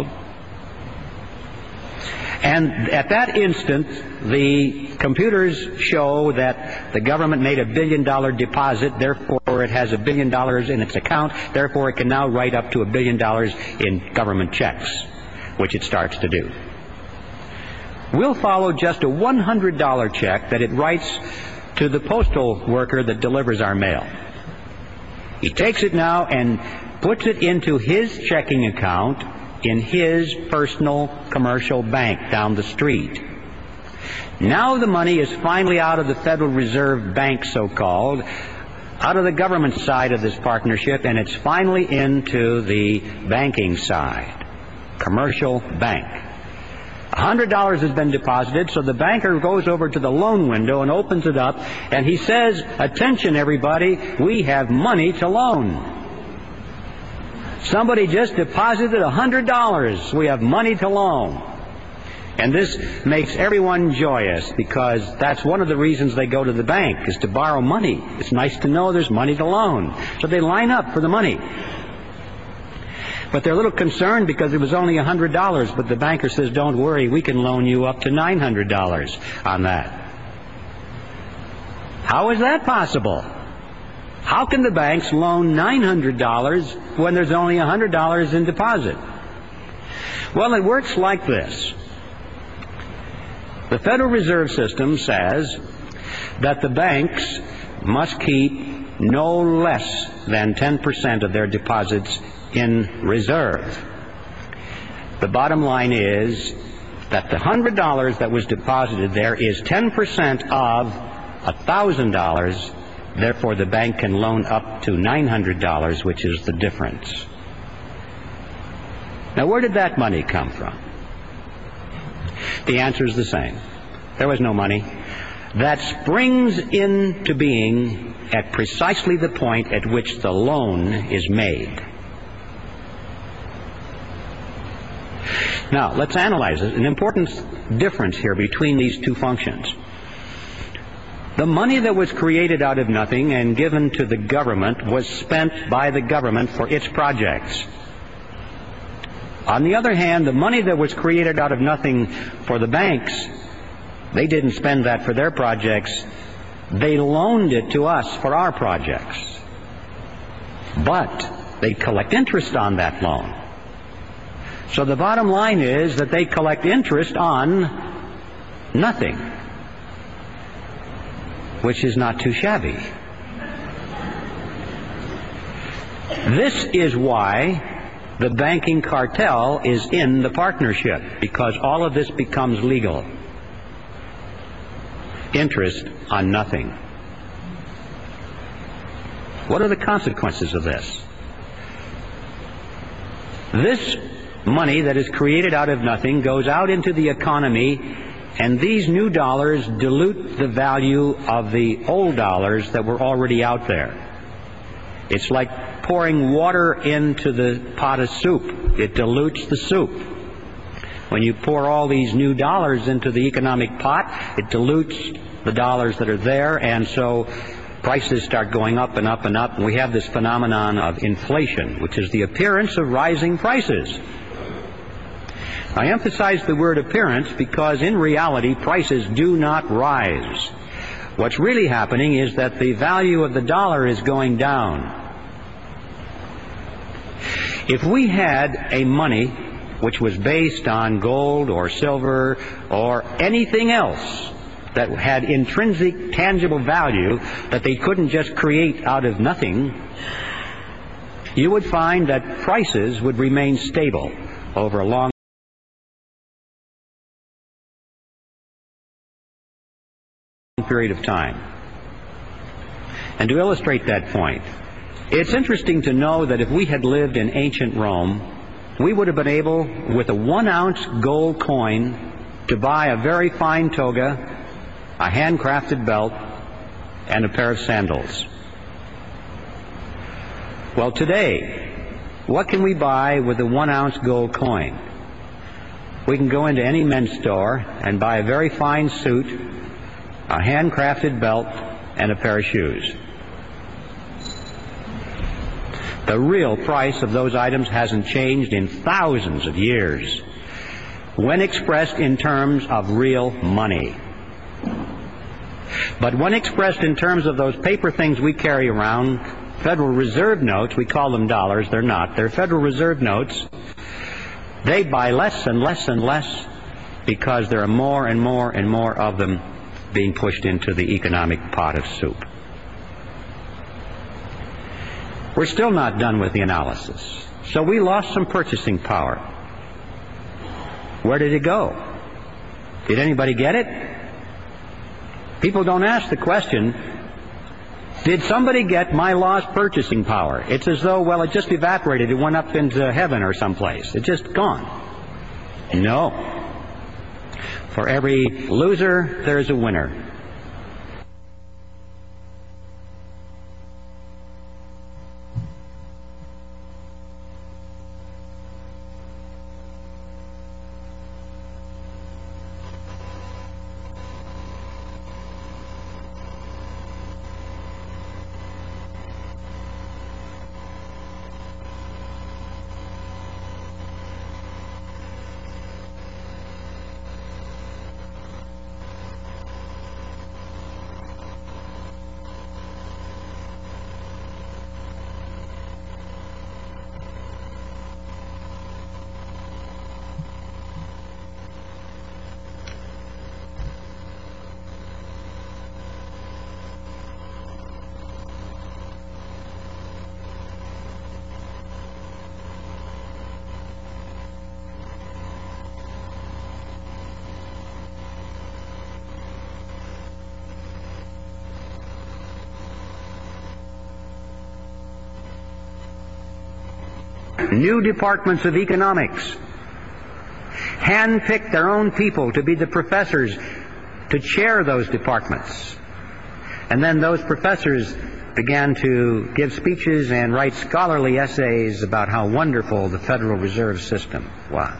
And at that instant, the computers show that the government made a billion-dollar deposit, therefore it has a billion dollars in its account, therefore it can now write up to a billion dollars in government checks, which it starts to do. We'll follow just a one hundred dollar check that it writes to the postal worker that delivers our mail. He takes it now and puts it into his checking account in his personal commercial bank down the street. Now the money is finally out of the Federal Reserve Bank, so-called, out of the government side of this partnership, and it's finally into the banking side, commercial bank. one hundred dollars has been deposited, so the banker goes over to the loan window and opens it up, and he says, "Attention, everybody, we have money to loan. Somebody just deposited one hundred dollars. We have money to loan." And this makes everyone joyous, because that's one of the reasons they go to the bank, is to borrow money. It's nice to know there's money to loan. So they line up for the money. But they're a little concerned because it was only one hundred dollars, but the banker says, "Don't worry, we can loan you up to nine hundred dollars on that." How is that possible? How can the banks loan nine hundred dollars when there's only one hundred dollars in deposit? Well, it works like this. The Federal Reserve System says that the banks must keep no less than ten percent of their deposits in reserve. The bottom line is that the one hundred dollars that was deposited there is ten percent of one thousand dollars. Therefore, the bank can loan up to nine hundred dollars, which is the difference. Now, where did that money come from? The answer is the same. There was no money. That springs into being at precisely the point at which the loan is made. Now, let's analyze it. An important difference here between these two functions. The money that was created out of nothing and given to the government was spent by the government for its projects. On the other hand, the money that was created out of nothing for the banks, they didn't spend that for their projects. They loaned it to us for our projects. But they collect interest on that loan. So the bottom line is that they collect interest on nothing, which is not too shabby. This is why the banking cartel is in the partnership, because all of this becomes legal. Interest on nothing. What are the consequences of this? This money that is created out of nothing goes out into the economy, and these new dollars dilute the value of the old dollars that were already out there. It's like pouring water into the pot of soup. It dilutes the soup. When you pour all these new dollars into the economic pot, it dilutes the dollars that are there, and so prices start going up and up and up, and we have this phenomenon of inflation, which is the appearance of rising prices. I emphasize the word appearance because in reality prices do not rise. What's really happening is that the value of the dollar is going down. If we had a money which was based on gold or silver or anything else that had intrinsic, tangible value that they couldn't just create out of nothing, you would find that prices would remain stable over a long period of time. And to illustrate that point, it's interesting to know that if we had lived in ancient Rome, we would have been able, with a one-ounce gold coin, to buy a very fine toga, a handcrafted belt, and a pair of sandals. Well, today, what can we buy with a one-ounce gold coin? We can go into any men's store and buy a very fine suit, a handcrafted belt, and a pair of shoes. The real price of those items hasn't changed in thousands of years when expressed in terms of real money. But when expressed in terms of those paper things we carry around, Federal Reserve notes, we call them dollars, they're not, they're Federal Reserve notes, they buy less and less and less because there are more and more and more of them being pushed into the economic pot of soup. We're still not done with the analysis. So we lost some purchasing power. Where did it go? Did anybody get it? People don't ask the question, did somebody get my lost purchasing power? It's as though, well, it just evaporated. It went up into heaven or someplace. It's just gone. No. For every loser, there's a winner. New departments of economics hand-picked their own people to be the professors to chair those departments. And then those professors began to give speeches and write scholarly essays about how wonderful the Federal Reserve System was.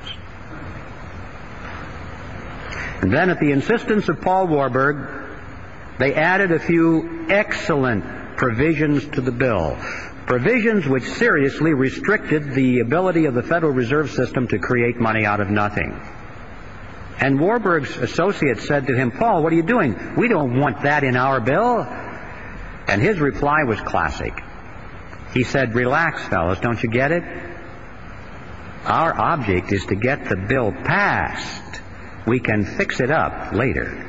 And then at the insistence of Paul Warburg, they added a few excellent provisions to the bill. Provisions which seriously restricted the ability of the Federal Reserve System to create money out of nothing. And Warburg's associates said to him, Paul, what are you doing? We don't want that in our bill. And his reply was classic. He said, relax, fellas, don't you get it? Our object is to get the bill passed. We can fix it up later.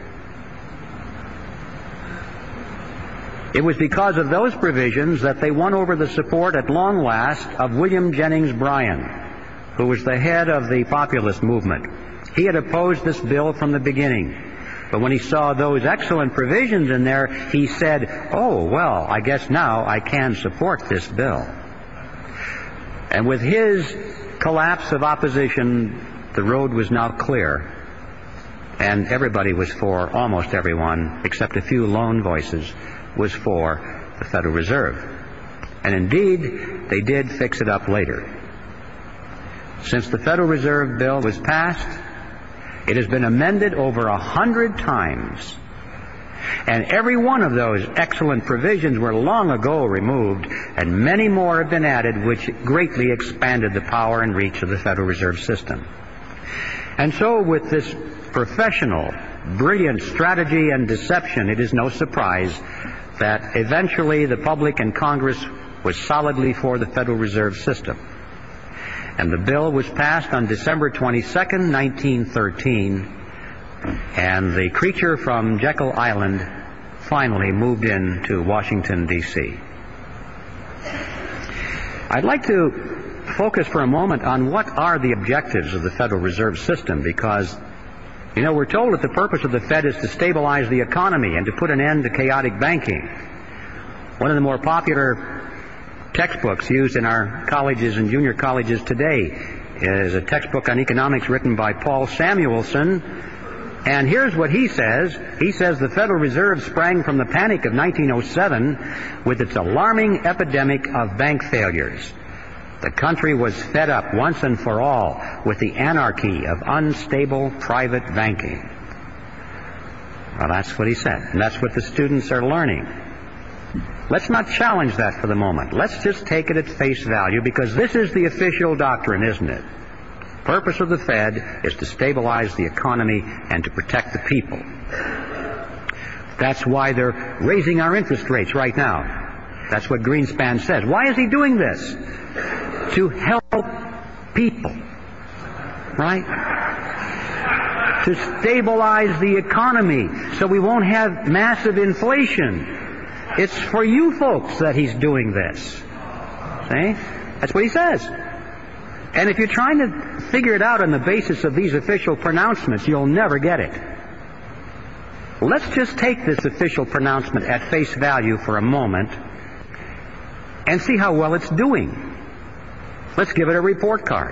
It was because of those provisions that they won over the support at long last of William Jennings Bryan, who was the head of the populist movement. He had opposed this bill from the beginning. But when he saw those excellent provisions in there, he said, oh, well, I guess now I can support this bill. And with his collapse of opposition, the road was now clear. And everybody was for, almost everyone, except a few lone voices, was for the Federal Reserve. And indeed, they did fix it up later. Since the Federal Reserve Bill was passed, it has been amended over a hundred times. And every one of those excellent provisions were long ago removed, and many more have been added, which greatly expanded the power and reach of the Federal Reserve System. And so with this professional, brilliant strategy and deception, it is no surprise that eventually the public and Congress was solidly for the Federal Reserve System. And the bill was passed on December twenty-second, nineteen thirteen, And the creature from Jekyll Island finally moved in to Washington, D C I'd like to focus for a moment on what are the objectives of the Federal Reserve System, because, you know, we're told that the purpose of the Fed is to stabilize the economy and to put an end to chaotic banking. One of the more popular textbooks used in our colleges and junior colleges today is a textbook on economics written by Paul Samuelson. And here's what he says. He says the Federal Reserve sprang from the panic of nineteen oh seven with its alarming epidemic of bank failures. The country was fed up once and for all with the anarchy of unstable private banking. Well, that's what he said, and that's what the students are learning. Let's not challenge that for the moment. Let's just take it at face value, because this is the official doctrine, isn't it? The purpose of the Fed is to stabilize the economy and to protect the people. That's why they're raising our interest rates right now. That's what Greenspan says. Why is he doing this? To help people, right? To stabilize the economy so we won't have massive inflation. It's for you folks that he's doing this. See? That's what he says. And if you're trying to figure it out on the basis of these official pronouncements, you'll never get it. Let's just take this official pronouncement at face value for a moment and see how well it's doing. Let's give it a report card.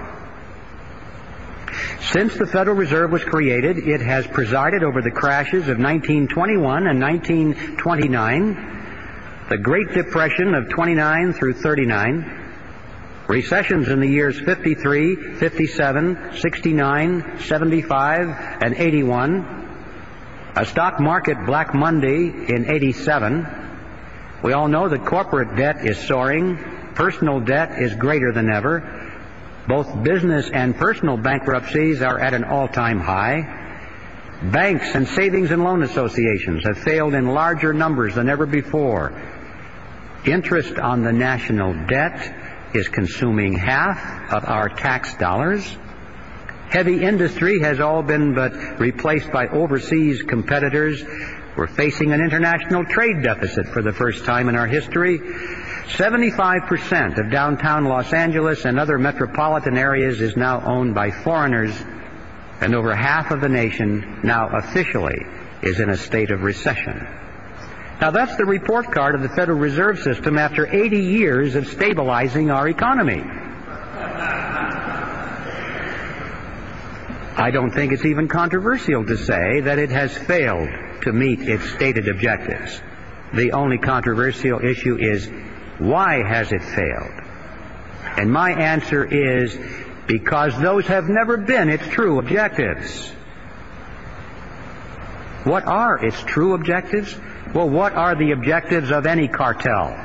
Since the Federal Reserve was created, it has presided over the crashes of nineteen twenty-one and nineteen twenty-nine, the Great Depression of twenty-nine through thirty-nine, recessions in the years fifty-three, fifty-seven, sixty-nine, seventy-five, and eighty-one, a stock market Black Monday in eighty-seven. We all know that corporate debt is soaring. Personal debt is greater than ever. Both business and personal bankruptcies are at an all-time high. Banks and savings and loan associations have failed in larger numbers than ever before. Interest on the national debt is consuming half of our tax dollars. Heavy industry has all been but replaced by overseas competitors. We're facing an international trade deficit for the first time in our history. seventy-five percent of downtown Los Angeles and other metropolitan areas is now owned by foreigners, and over half of the nation now officially is in a state of recession. Now, that's the report card of the Federal Reserve System after eighty years of stabilizing our economy. I don't think it's even controversial to say that it has failed to meet its stated objectives. The only controversial issue is, why has it failed? And my answer is, because those have never been its true objectives. What are its true objectives? Well, what are the objectives of any cartel?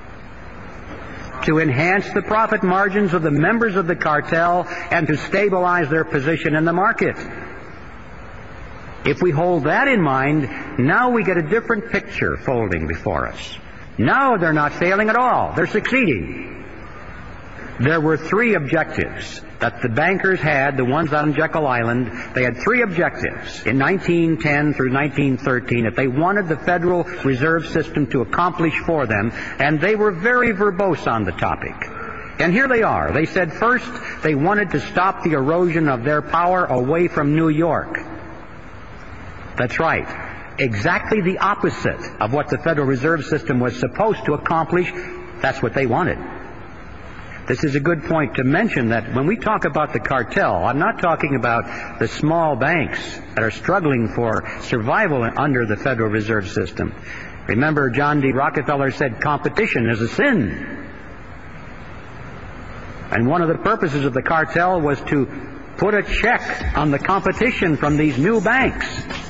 To enhance the profit margins of the members of the cartel and to stabilize their position in the market. If we hold that in mind, now we get a different picture folding before us. Now they're not failing at all. They're succeeding. There were three objectives that the bankers had, the ones on Jekyll Island. They had three objectives in nineteen ten through nineteen thirteen that they wanted the Federal Reserve System to accomplish for them, and they were very verbose on the topic. And here they are. They said first they wanted to stop the erosion of their power away from New York. That's right. Exactly the opposite of what the Federal Reserve System was supposed to accomplish. That's what they wanted. This is a good point to mention that when we talk about the cartel, I'm not talking about the small banks that are struggling for survival under the Federal Reserve System. Remember, John D. Rockefeller said competition is a sin. And one of the purposes of the cartel was to put a check on the competition from these new banks.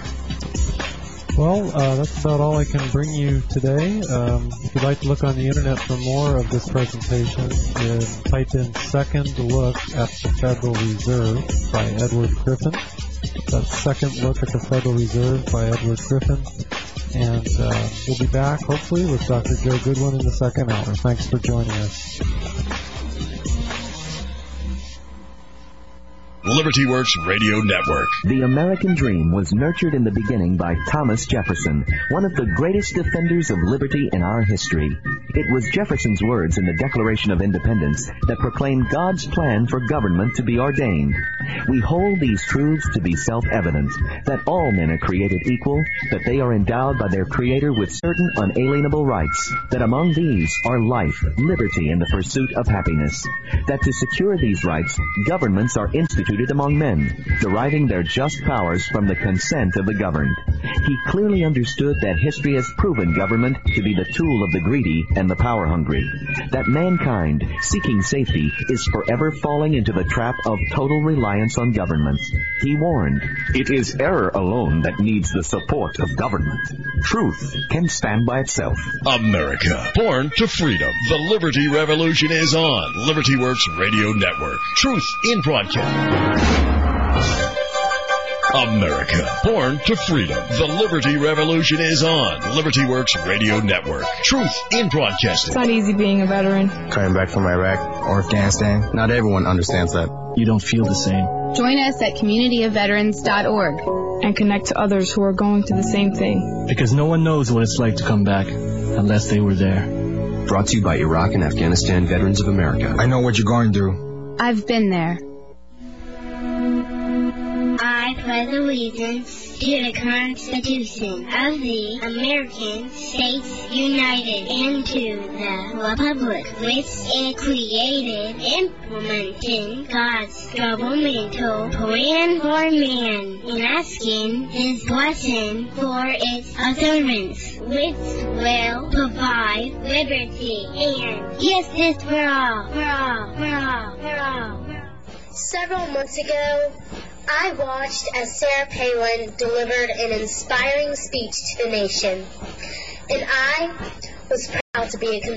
Well, uh, that's about all I can bring you today. Um, if you'd like to look on the internet for more of this presentation, you type in Second Look at the Federal Reserve by Edward Griffin. That's Second Look at the Federal Reserve by Edward Griffin. And uh, we'll be back, hopefully, with Doctor Joe Goodwin in the second hour. Thanks for joining us. Liberty Works Radio Network. The American dream was nurtured in the beginning by Thomas Jefferson, one of the greatest defenders of liberty in our history. It was Jefferson's words in the Declaration of Independence that proclaimed God's plan for government to be ordained. We hold these truths to be self-evident, that all men are created equal, that they are endowed by their Creator with certain unalienable rights, that among these are life, liberty, and the pursuit of happiness, that to secure these rights, governments are instituted among men, deriving their just powers from the consent of the governed. He clearly understood that history has proven government to be the tool of the greedy and the power-hungry, that mankind, seeking safety, is forever falling into the trap of total reliance on government. He warned, "It is error alone that needs the support of government. Truth can stand by itself." America, born to freedom. The Liberty Revolution is on. Liberty Works Radio Network. Truth in broadcast. America, born to freedom. The Liberty Revolution is on. Liberty Works Radio Network. Truth in broadcasting. It's not easy being a veteran. Coming back from Iraq or Afghanistan, not everyone understands that. You don't feel the same. Join us at community of veterans dot org and connect to others who are going through the same thing. Because no one knows what it's like to come back unless they were there. Brought to you by Iraq and Afghanistan Veterans of America. I know what you're going through. I've been there. I pledge allegiance to the Constitution of the American States United and to the republic which is created, implementing God's governmental plan for man, and asking His blessing for its observance, which will provide liberty and justice for all, for all, for all, for all. Several months ago, I watched as Sarah Palin delivered an inspiring speech to the nation, and I was proud to be a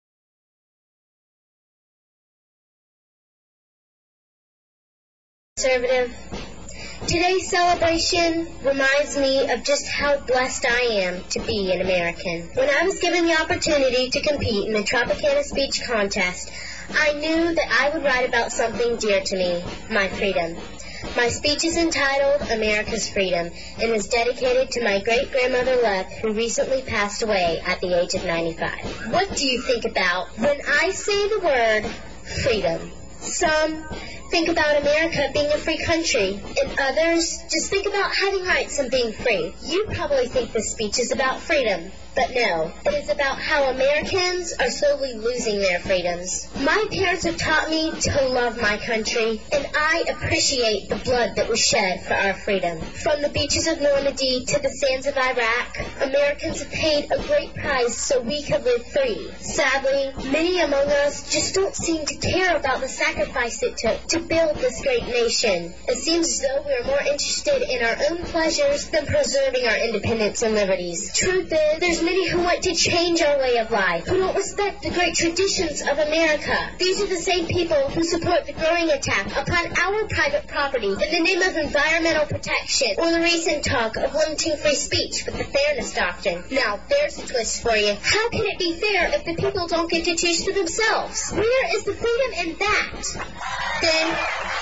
conservative. Today's celebration reminds me of just how blessed I am to be an American. When I was given the opportunity to compete in the Tropicana Speech Contest, I knew that I would write about something dear to me, my freedom. My speech is entitled America's Freedom and is dedicated to my great-grandmother Lev, who recently passed away at the age of ninety-five. What do you think about when I say the word freedom? Some think about America being a free country, and others just think about having rights and being free. You probably think this speech is about freedom, but no, it is about how Americans are slowly losing their freedoms. My parents have taught me to love my country, and I appreciate the blood that was shed for our freedom. From the beaches of Normandy to the sands of Iraq, Americans have paid a great price so we could live free. Sadly, many among us just don't seem to care about the sacrifice it took to build this great nation. It seems as though we are more interested in our own pleasures than preserving our independence and liberties. Truth is, there's many who want to change our way of life, who don't respect the great traditions of America. These are the same people who support the growing attack upon our private property in the name of environmental protection, or the recent talk of limiting free speech with the Fairness Doctrine. Now, there's a twist for you. How can it be fair if the people don't get to choose for themselves? Where is the freedom in that? Then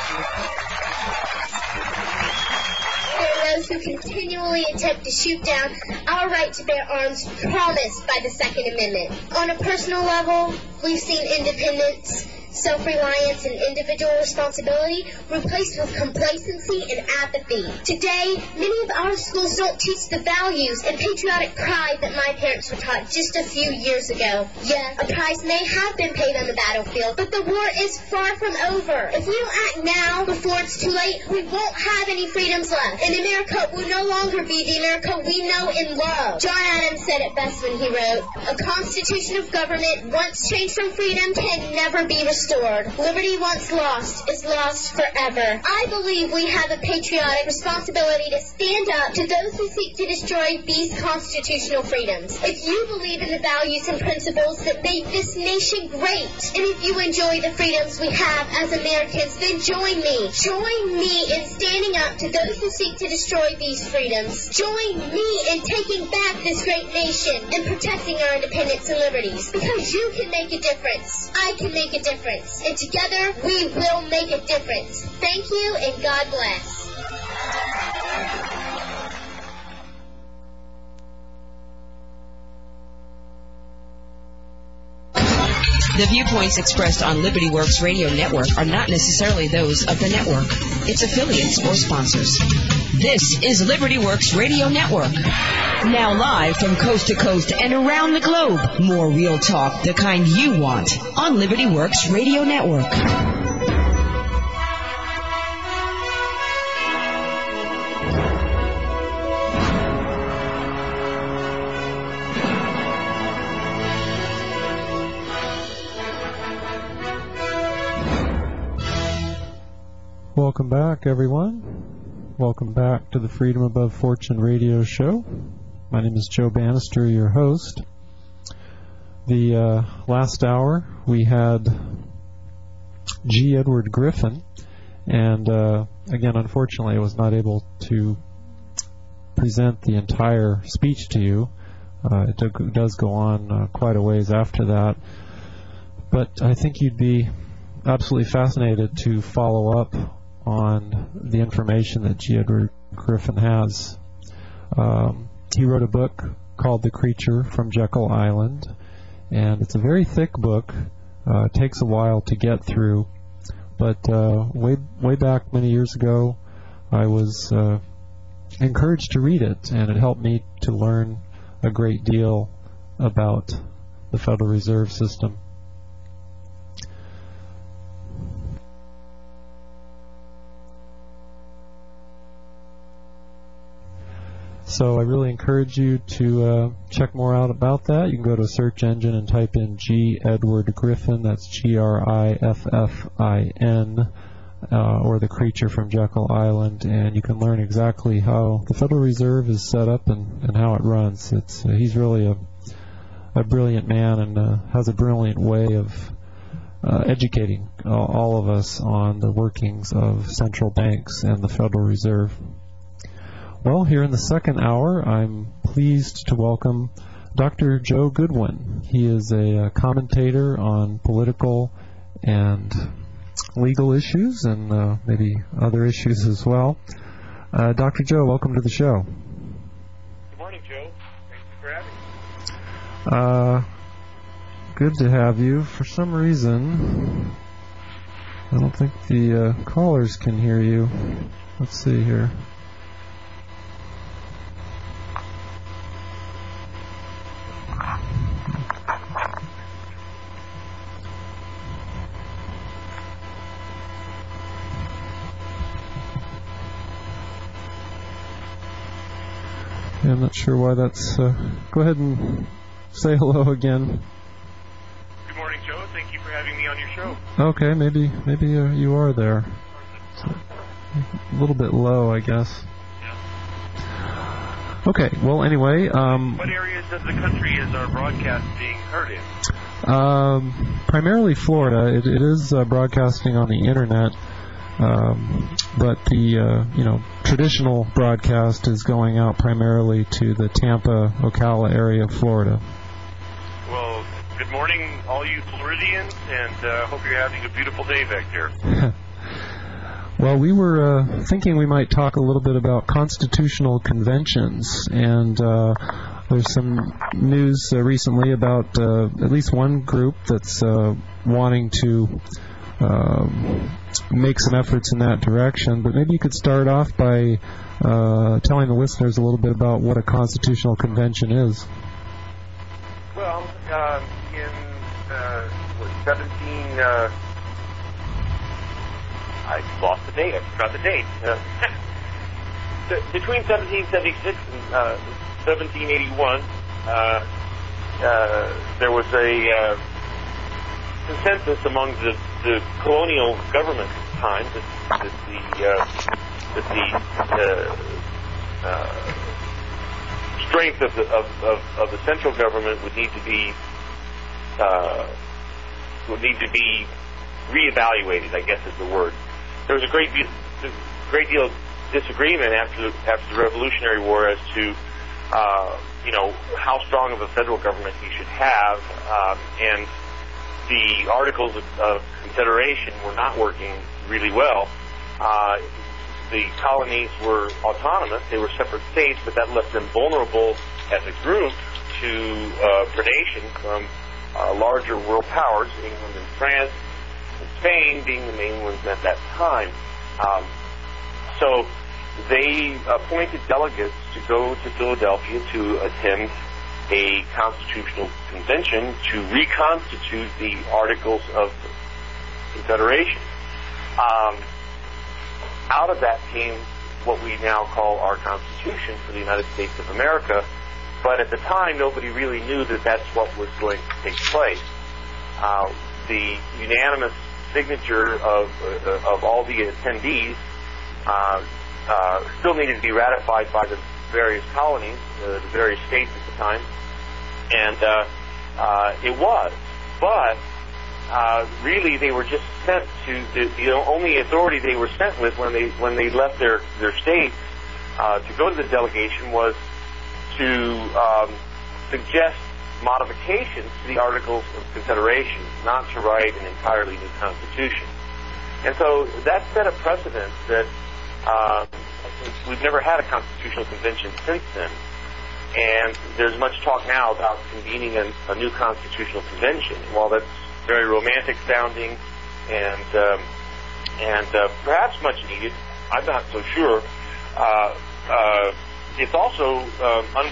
there are those who continually attempt to shoot down our right to bear arms promised by the Second Amendment. On a personal level, we've seen independence, self-reliance, and individual responsibility replaced with complacency and apathy. Today, many of our schools don't teach the values and patriotic pride that my parents were taught just a few years ago. Yes, a price may have been paid on the battlefield, but the war is far from over. If we don't act now, before it's too late, we won't have any freedoms left. And America will no longer be the America we know and love. John Adams said it best when he wrote, "A constitution of government once changed from freedom can never be restored. Liberty once lost is lost forever." I believe we have a patriotic responsibility to stand up to those who seek to destroy these constitutional freedoms. If you believe in the values and principles that make this nation great, and if you enjoy the freedoms we have as Americans, then join me. Join me in standing up to those who seek to destroy these freedoms. Join me in taking back this great nation and protecting our independence and liberties. Because you can make a difference. I can make a difference. difference. And together, we will make a difference. Thank you, and God bless. The viewpoints expressed on Liberty Works Radio Network are not necessarily those of the network, its affiliates, or sponsors. This is Liberty Works Radio Network. Now live from coast to coast and around the globe. More real talk, the kind you want, on Liberty Works Radio Network. Welcome back, everyone. Welcome back to the Freedom Above Fortune radio show. My name is Joe Bannister, your host. The uh, last hour we had G. Edward Griffin, and uh, again, unfortunately, I was not able to present the entire speech to you. Uh, it do- does go on uh, quite a ways after that, but I think you'd be absolutely fascinated to follow up on the information that G. Edward Griffin has. Um, he wrote a book called The Creature from Jekyll Island, and it's a very thick book. Uh, it takes a while to get through, but uh, way way back many years ago, I was uh, encouraged to read it, and it helped me to learn a great deal about the Federal Reserve System. So I really encourage you to uh, check more out about that. You can go to a search engine and type in G. Edward Griffin, that's G R I F F I N, uh, or The Creature from Jekyll Island, and you can learn exactly how the Federal Reserve is set up and, and how it runs. It's uh, he's really a, a brilliant man and uh, has a brilliant way of uh, educating uh, all of us on the workings of central banks and the Federal Reserve. Well, here in the second hour, I'm pleased to welcome Doctor Joe Goodwin. He is a, a commentator on political and legal issues and uh, maybe other issues as well. Uh, Doctor Joe, welcome to the show. Good morning, Joe. Thank you for having me. Uh, good to have you. For some reason, I don't think the uh, callers can hear you. Let's see here. Yeah, I'm not sure why that's... Uh, go ahead and say hello again. Good morning, Joe. Thank you for having me on your show. Okay, maybe maybe uh, you are there. So, a little bit low, I guess. Yeah. Okay, well, anyway... Um, what areas of the country is our broadcast being heard in? Um, primarily Florida. It, it is uh, broadcasting on the Internet. Um, but the uh, you know traditional broadcast is going out primarily to the Tampa, Ocala area of Florida. Well, good morning, all you Floridians, and uh, hope you're having a beautiful day back there. Well, we were uh, thinking we might talk a little bit about constitutional conventions, and uh, there's some news uh, recently about uh, at least one group that's uh, wanting to Uh, make some efforts in that direction, but maybe you could start off by uh, telling the listeners a little bit about what a constitutional convention is. Well, um, in uh, what, seventeen, uh, I lost the date. I forgot the date. Uh, between seventeen seventy-six and uh, seventeen eighty-one, uh, uh, there was a uh, consensus among the, the colonial government at the time that, that the uh, that the uh, uh, strength of the of, of, of the central government would need to be uh, would need to be reevaluated, I guess is the word. There was a great deal, great deal of disagreement after the, after the Revolutionary War as to uh, you know how strong of a federal government you should have, um, and the Articles of, of Confederation were not working really well. Uh, the colonies were autonomous. They were separate states, but that left them vulnerable as a group to uh, predation from uh, larger world powers, England and France and Spain being the main ones at that time. Um, so they appointed delegates to go to Philadelphia to attend a constitutional convention to reconstitute the Articles of Confederation. Um, out of that came what we now call our Constitution for the United States of America, but at the time nobody really knew that that's what was going to take place. Uh, the unanimous signature of uh, of all the attendees uh, uh, still needed to be ratified by the various colonies, uh, the various states at the time, and uh, uh, it was. But uh, really, they were just sent to the, the only authority they were sent with when they when they left their their states uh, to go to the delegation was to um, suggest modifications to the Articles of Confederation, not to write an entirely new constitution. And so that set a precedent that uh, we've never had a constitutional convention since then. And there's much talk now about convening a, a new constitutional convention. While that's very romantic sounding and um, and uh, perhaps much needed, I'm not so sure. Uh, uh, it's also um, un-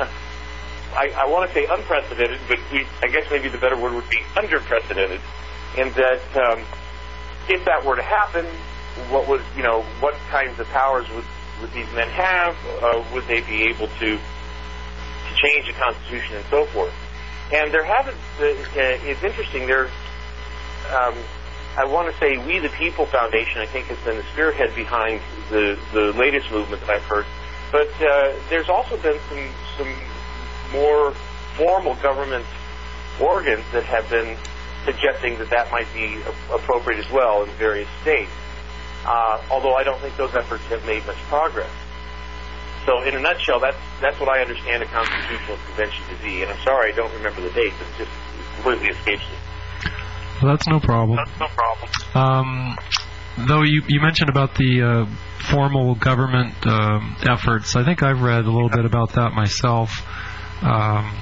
I, I want to say unprecedented, but we, I guess maybe the better word would be underprecedented, in that um, if that were to happen, what would you know? What kinds of powers would, would these men have? Uh, would they be able to to change the Constitution and so forth? And there haven't. Uh, it's interesting. There, um, I want to say, We the People Foundation, I think, has been the spearhead behind the the latest movement that I've heard. But uh, there's also been some some more formal government organs that have been suggesting that that might be appropriate as well in various states. Uh, although I don't think those efforts have made much progress. So in a nutshell, that's that's what I understand a constitutional convention to be. And I'm sorry I don't remember the date. It just completely escapes me. Well, that's no problem. That's no problem. Um, though you, you mentioned about the uh, formal government um, efforts, I think I've read a little bit about that myself. Um,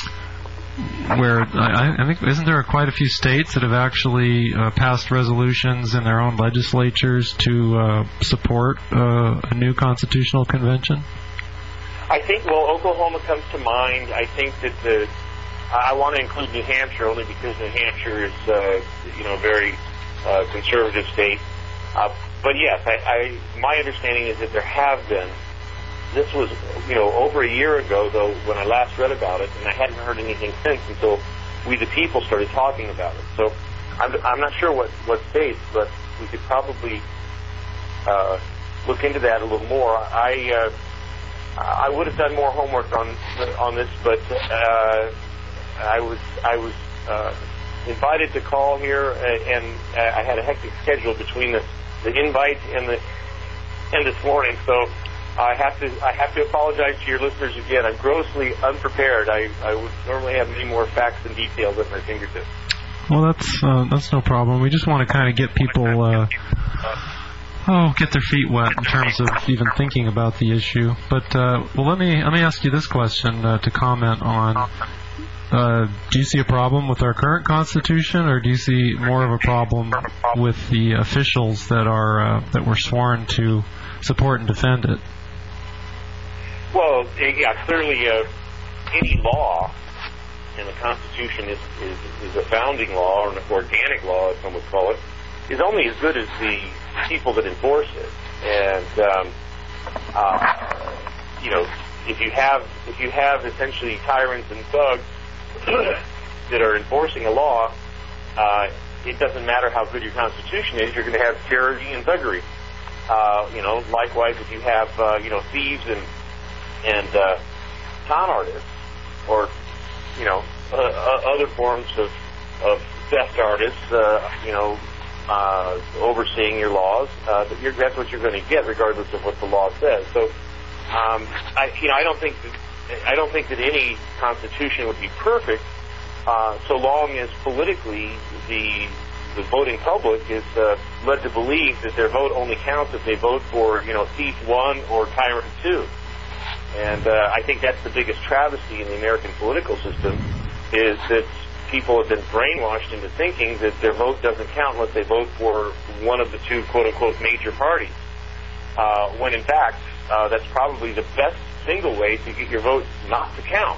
where I, I think isn't there quite a few states that have actually uh, passed resolutions in their own legislatures to uh, support uh, a new constitutional convention? I think, well, Oklahoma comes to mind. I think that the I want to include New Hampshire only because New Hampshire is, uh, you know, a very uh, conservative state. Uh, but yes, I, I my understanding is that there have been. This was, you know, over a year ago, though, when I last read about it, and I hadn't heard anything since until We the People started talking about it. So I'm, I'm not sure what, what states, but we could probably uh, look into that a little more. I uh, I would have done more homework on on this, but uh, I was I was uh, invited to call here, and I had a hectic schedule between the, the invite and the and this morning, so. I have to I have to apologize to your listeners again. I'm grossly unprepared. I, I would normally have many more facts and details at my fingertips. Well, that's uh, that's no problem. We just want to kind of get people, uh, oh, get their feet wet in terms of even thinking about the issue. But uh, well, let me let me ask you this question uh, to comment on. Uh, do you see a problem with our current Constitution, or do you see more of a problem with the officials that are uh, that were sworn to support and defend it? Well, yeah, clearly uh, any law, and the Constitution is, is, is a founding law, or an organic law, as some would call it, is only as good as the people that enforce it. And, um, uh, you know, if you have if you have essentially tyrants and thugs that are enforcing a law, uh, it doesn't matter how good your Constitution is, you're going to have tyranny and thuggery. Uh, you know, likewise, if you have, uh, you know, thieves and and uh, con artists, or you know, uh, uh, other forms of of theft artists, uh, you know, uh, overseeing your laws, uh, that you're, that's what you're going to get, regardless of what the law says. So, um, I, you know, I don't think that, I don't think that any constitution would be perfect, uh, uh, so long as politically the the voting public is uh, led to believe that their vote only counts if they vote for, you know, thief one or tyrant two. And uh, I think that's the biggest travesty in the American political system, is that people have been brainwashed into thinking that their vote doesn't count unless they vote for one of the two quote-unquote major parties. Uh, when in fact, uh, that's probably the best single way to get your vote not to count.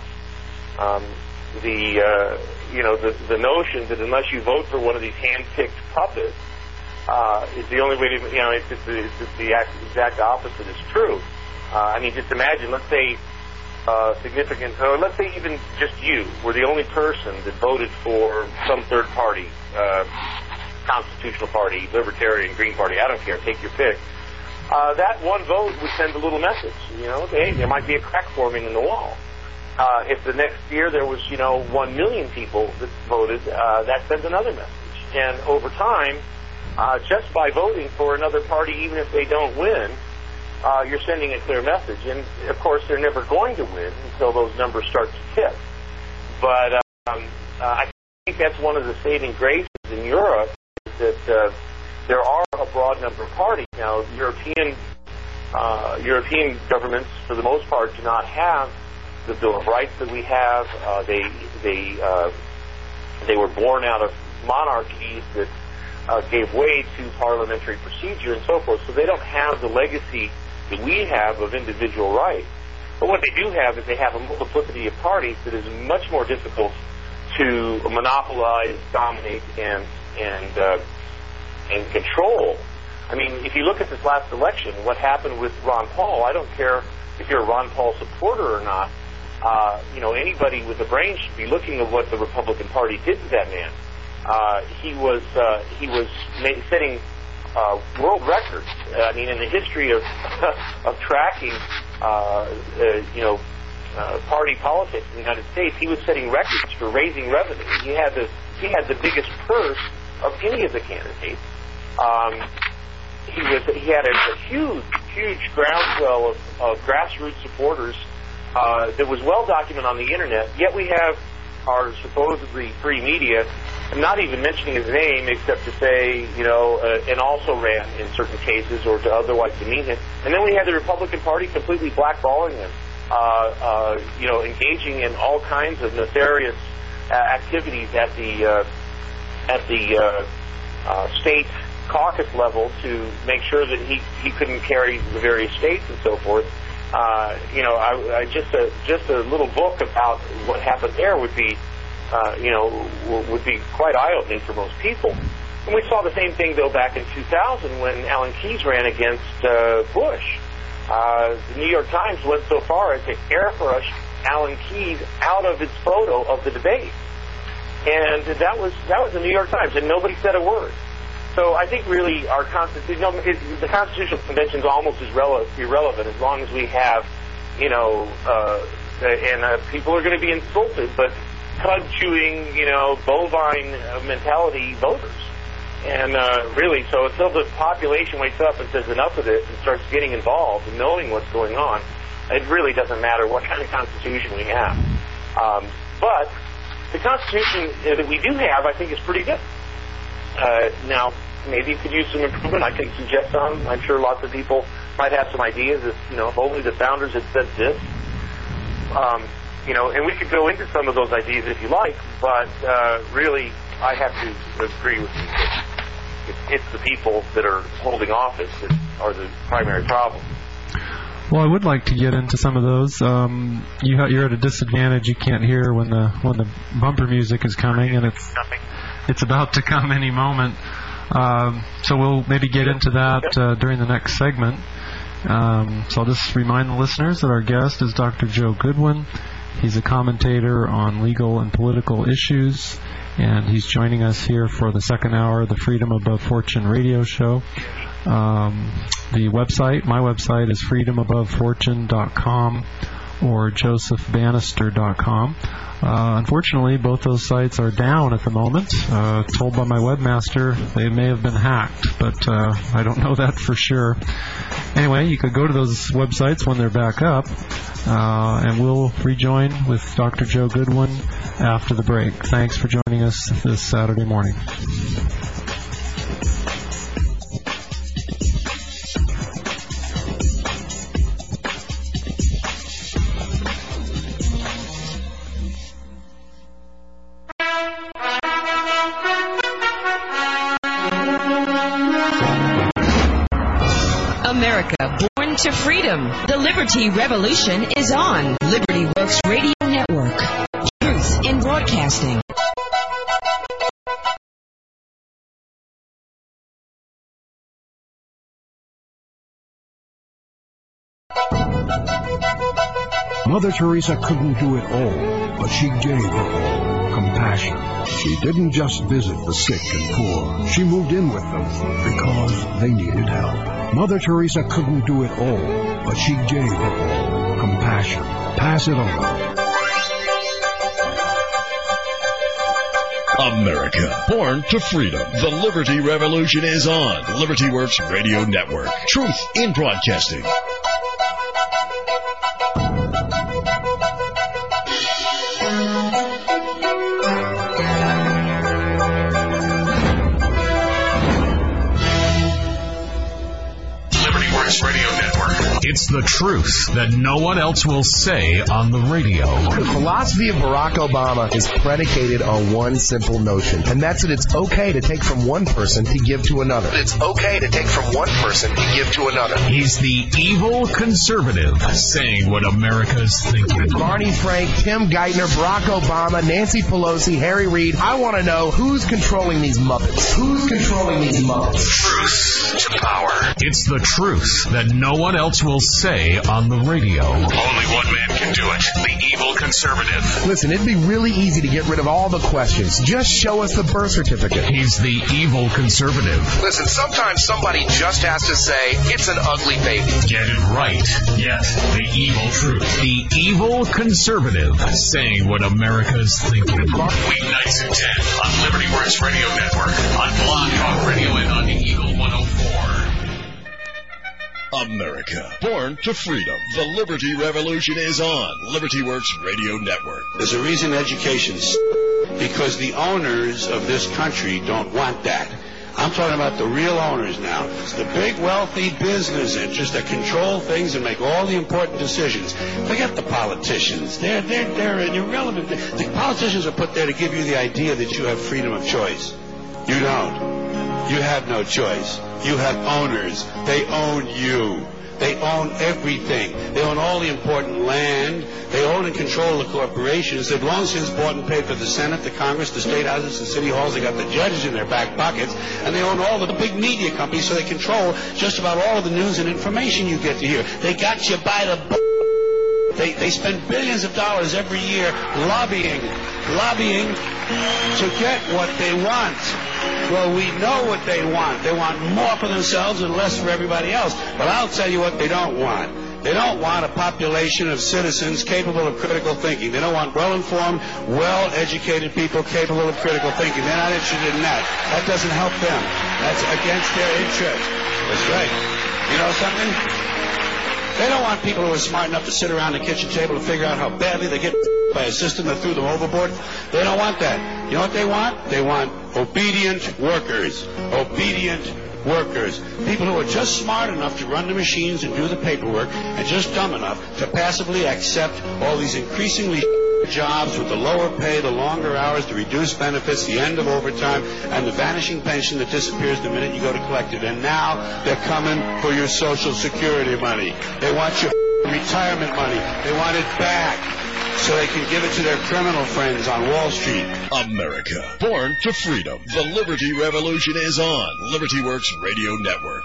Um, the, uh, you know, the, the notion that unless you vote for one of these hand-picked puppets, uh, is the only way to, you know, it's, it's, it's the exact opposite is true. Uh, I mean, just imagine, let's say, uh, significant, or let's say even just you were the only person that voted for some third party, uh, constitutional party, libertarian, green party, I don't care, take your pick. Uh, that one vote would send a little message, you know, hey, there might be a crack forming in the wall. Uh, if the next year there was, you know, one million people that voted, uh, that sends another message. And over time, uh, just by voting for another party, even if they don't win, uh, you're sending a clear message. And, of course, they're never going to win until those numbers start to tip. But um, uh, I think that's one of the saving graces in Europe, is that uh, there are a broad number of parties. Now, European uh, European governments, for the most part, do not have the Bill of Rights that we have. Uh, they they uh, they were born out of monarchies that uh, gave way to parliamentary procedure and so forth. So they don't have the legacy that we have of individual rights. But what they do have is they have a multiplicity of parties that is much more difficult to monopolize, dominate, and and uh, and control. I mean, if you look at this last election, what happened with Ron Paul, I don't care if you're a Ron Paul supporter or not. Uh, you know, anybody with a brain should be looking at what the Republican Party did to that man. Uh, he was uh, he was ma- setting uh, world records. Uh, I mean, in the history of of tracking, uh, uh, you know, uh, party politics in the United States, he was setting records for raising revenue. He had the he had the biggest purse of any of the candidates. Um, he was he had a, a huge huge groundswell of, of grassroots supporters. Uh, that was well documented on the internet, yet we have our supposedly free media not even mentioning his name except to say, you know, uh, and also ran in certain cases or to otherwise demean him. And then we had the Republican Party completely blackballing him, uh, uh, you know, engaging in all kinds of nefarious uh, activities at the uh, at the uh, uh, state caucus level to make sure that he, he couldn't carry the various states and so forth. Uh, you know, I, I just a just a little book about what happened there would be, uh, you know, w- would be quite eye-opening for most people. And we saw the same thing though back in two thousand when Alan Keyes ran against uh, Bush. Uh, the New York Times went so far as to airbrush Alan Keyes out of its photo of the debate, and that was that was the New York Times, and nobody said a word. So I think really our Constitution, no, it, the Constitutional Convention is almost as rele- irrelevant as long as we have, you know, uh, and uh, people are going to be insulted, but cud-chewing, you know, bovine uh, mentality voters. And uh, really, so until the population wakes up and says enough of this and starts getting involved and knowing what's going on, it really doesn't matter what kind of Constitution we have. Um, but the Constitution that we do have, I think, is pretty good. Uh, now, maybe it could use some improvement. I can suggest some. I'm sure lots of people might have some ideas. If, you know, if only the founders had said this. Um, you know, and we could go into some of those ideas if you like, but uh, really, I have to agree with you that it's, it's the people that are holding office that are the primary problem. Well, I would like to get into some of those. Um, you ha- you're at a disadvantage. You can't hear when the when the bumper music is coming, and it's Nothing. it's about to come any moment. Um, so we'll maybe get into that uh, during the next segment. Um, so I'll just remind the listeners that our guest is Doctor Joe Goodwin. He's a commentator on legal and political issues, and he's joining us here for the second hour of the Freedom Above Fortune radio show. Um, the website, my website, is freedom above fortune dot com. or joseph bannister dot com. Uh, unfortunately, both those sites are down at the moment. Uh, told by my webmaster they may have been hacked, but uh, I don't know that for sure. Anyway, you could go to those websites when they're back up, uh, and we'll rejoin with Doctor Joe Goodwin after the break. Thanks for joining us this Saturday morning. America, born to freedom. The Liberty Revolution is on Liberty Works Radio Network. Truth in broadcasting. Mother Teresa couldn't do it all, but she gave her all. Compassion. She didn't just visit the sick and poor. She moved in with them because they needed help. Mother Teresa couldn't do it all, but she gave her all. Compassion. Pass it on. America, born to freedom. The Liberty Revolution is on. Liberty Works Radio Network. Truth in broadcasting. Radio Network. It's the truth that no one else will say on the radio. The philosophy of Barack Obama is predicated on one simple notion, and that's that it's okay to take from one person to give to another. It's okay to take from one person to give to another. He's the evil conservative saying what America's thinking. Barney Frank, Tim Geithner, Barack Obama, Nancy Pelosi, Harry Reid. I want to know who's controlling these Muppets. Who's controlling these Muppets? Truth to power. It's the truth that no one else will say on the radio. Only one man can do it. The evil conservative. Listen, it'd be really easy to get rid of all the questions. Just show us the birth certificate. He's the evil conservative. Listen, sometimes somebody just has to say, it's an ugly baby. Get it right. Yet the evil truth. The evil conservative saying what America's thinking. Weeknights at ten on Liberty Works Radio Network, on Blog Talk Radio, and on the Eagle one oh four. America, born to freedom. The Liberty Revolution is on Liberty Works Radio Network. There's a reason education's because the owners of this country don't want that. I'm talking about the real owners now. It's the big, wealthy business interests that control things and make all the important decisions. Forget the politicians. They're, they're, they're irrelevant. The politicians are put there to give you the idea that you have freedom of choice. You don't. You have no choice. You have owners. They own you. They own everything. They own all the important land. They own and control the corporations. They've long since bought and paid for the Senate, the Congress, the state houses, the city halls. They got the judges in their back pockets. And they own all of the big media companies, so they control just about all of the news and information you get to hear. They got you by the b- They, they spend billions of dollars every year lobbying, lobbying to get what they want. Well, we know what they want. They want more for themselves and less for everybody else. But I'll tell you what they don't want. They don't want a population of citizens capable of critical thinking. They don't want well-informed, well-educated people capable of critical thinking. They're not interested in that. That doesn't help them. That's against their interest. That's right. You know something? They don't want people who are smart enough to sit around the kitchen table and figure out how badly they get by a system that threw them overboard. They don't want that. You know what they want? They want obedient workers. Obedient workers. People who are just smart enough to run the machines and do the paperwork and just dumb enough to passively accept all these increasingly jobs with the lower pay, the longer hours, the reduced benefits, the end of overtime, and the vanishing pension that disappears the minute you go to collect it. And now they're coming for your Social Security money. They want your retirement money. They want it back so they can give it to their criminal friends on Wall Street. America, born to freedom. The Liberty Revolution is on Liberty Works Radio Network.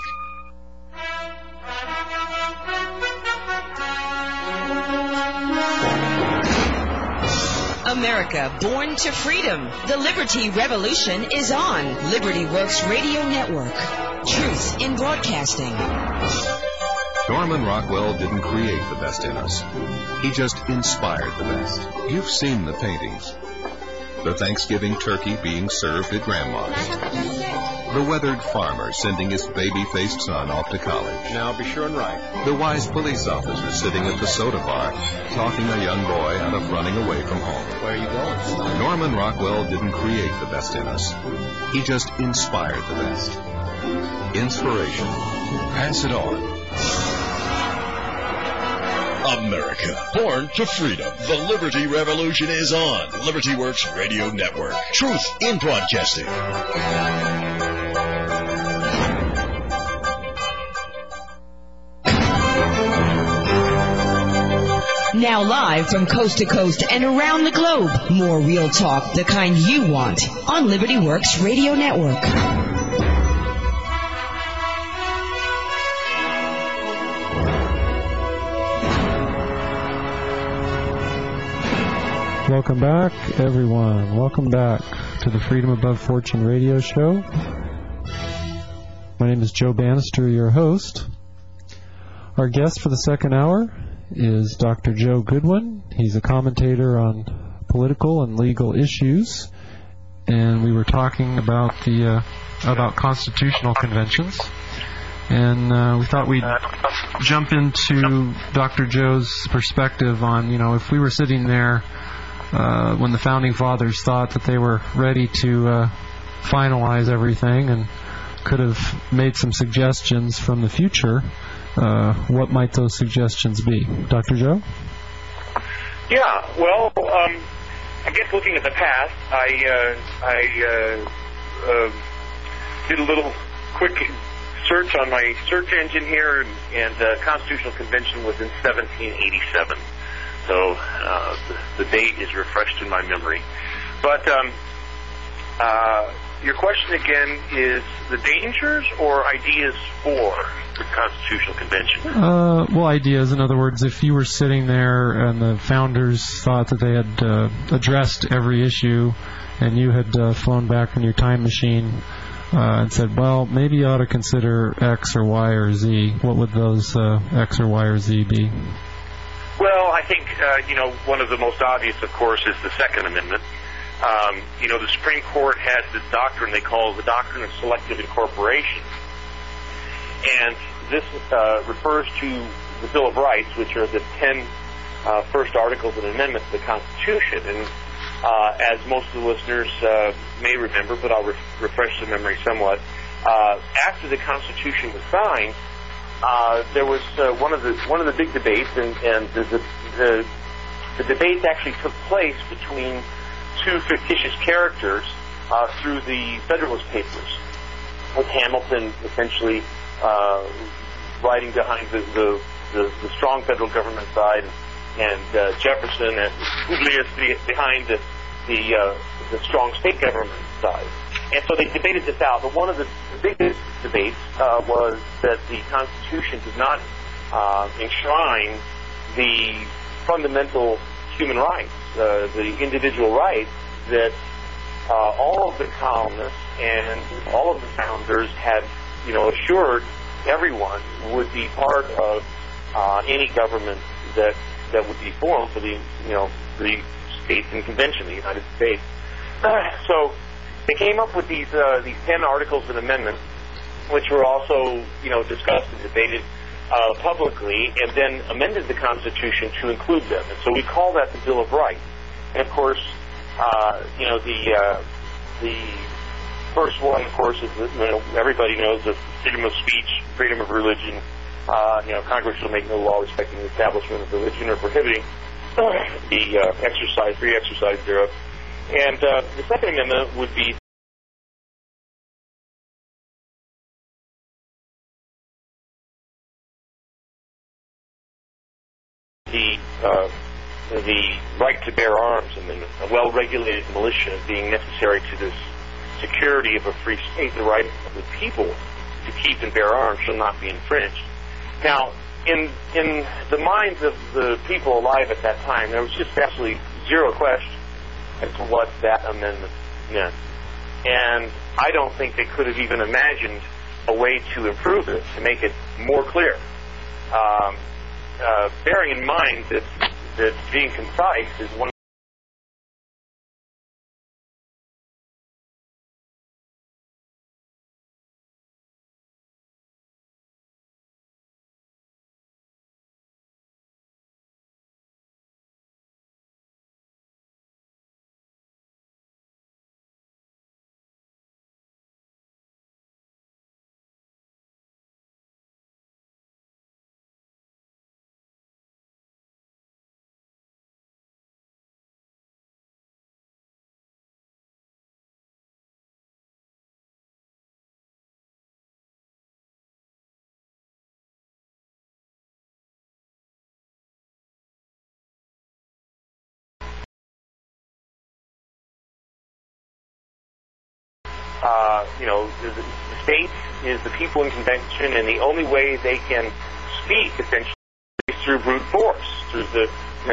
America, born to freedom. The Liberty Revolution is on Liberty Works Radio Network. Truth in broadcasting. Norman Rockwell didn't create the best in us. He just inspired the best. You've seen the paintings. The Thanksgiving turkey being served at Grandma's. The weathered farmer sending his baby-faced son off to college. Now be sure and write. The wise police officer sitting at the soda bar, talking a young boy out of running away from home. Where are you going? Norman Rockwell didn't create the best in us. He just inspired the best. Inspiration. Pass it on. America, born to freedom. The Liberty Revolution is on. Liberty Works Radio Network. Truth in broadcasting. Now live from coast to coast and around the globe, more real talk, the kind you want, on Liberty Works Radio Network. Welcome back, everyone. Welcome back to the Freedom Above Fortune radio show. My name is Joe Bannister, your host. Our guest for the second hour is Doctor Joe Goodwin. He's a commentator on political and legal issues, and we were talking about the uh, about constitutional conventions. And uh, we thought we'd jump into Doctor Joe's perspective on, you know, if we were sitting there Uh, when the Founding Fathers thought that they were ready to uh, finalize everything and could have made some suggestions from the future, uh, what might those suggestions be? Doctor Joe? Yeah, well, um, I guess looking at the past, I, uh, I uh, uh, did a little quick search on my search engine here, and, and uh, Constitutional Convention was in seventeen eighty-seven. So uh, the, the date is refreshed in my memory. But um, uh, your question again is the dangers or ideas for the Constitutional Convention? Uh, well, ideas. In other words, if you were sitting there and the founders thought that they had uh, addressed every issue and you had uh, flown back in your time machine uh, and said, well, maybe you ought to consider X or Y or Z, what would those uh, X or Y or Z be? Well, I think, uh, you know, one of the most obvious, of course, is the Second Amendment. Um, you know, the Supreme Court has this doctrine they call the doctrine of selective incorporation. And this uh, refers to the Bill of Rights, which are the ten uh, first articles and amendments of the Constitution. And uh, as most of the listeners uh, may remember, but I'll re- refresh the memory somewhat, uh, after the Constitution was signed, Uh, there was uh, one of the one of the big debates, and, and the, the, the the debates actually took place between two fictitious characters uh, through the Federalist Papers, with Hamilton essentially uh, riding behind the the, the the strong federal government side, and uh, Jefferson and Publius behind the the, uh, the strong state government side. And so they debated this out, but one of the biggest debates uh, was that the Constitution did not uh, enshrine the fundamental human rights, uh, the individual rights that uh, all of the colonists and all of the founders had, you know, assured everyone would be part of uh, any government that that would be formed for the, you know, the states and convention, the United States. Uh, so. They came up with these uh, these ten articles and amendments, which were also, you know, discussed and debated uh, publicly, and then amended the Constitution to include them. And so we call that the Bill of Rights. And of course, uh, you know, the uh, the first one, of course, is, you know, everybody knows the freedom of speech, freedom of religion. Uh, you know, Congress shall make no law respecting the establishment of religion or prohibiting the uh, exercise, free exercise thereof. And uh, the Second Amendment would be the uh, the right to bear arms amendment, a well-regulated militia being necessary to the security of a free state. The right of the people to keep and bear arms shall not be infringed. Now, in in the minds of the people alive at that time, there was just absolutely zero question as to what that amendment meant. And I don't think they could have even imagined a way to improve it, to make it more clear. um, uh, bearing in mind that, that being concise is one Uh, you know, the, the state is the people in convention, and the only way they can speak, essentially, is through brute force, through the...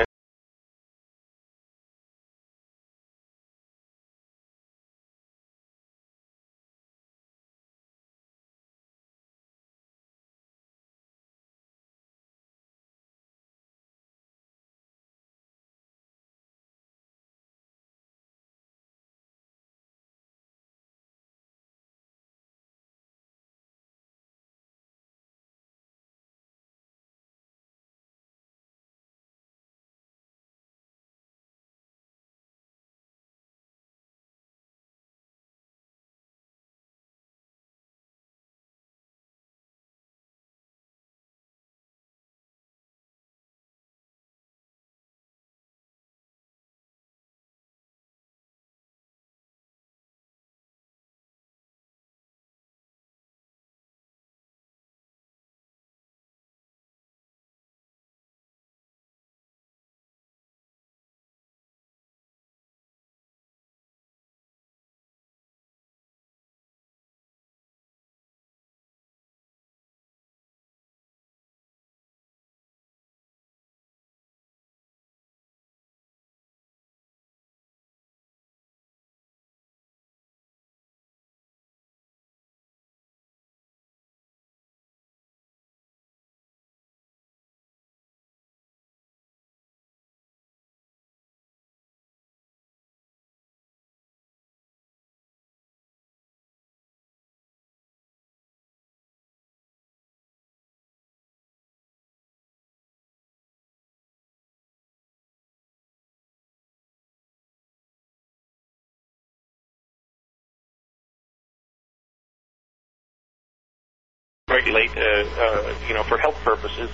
regulate, uh, uh, you know, for health purposes.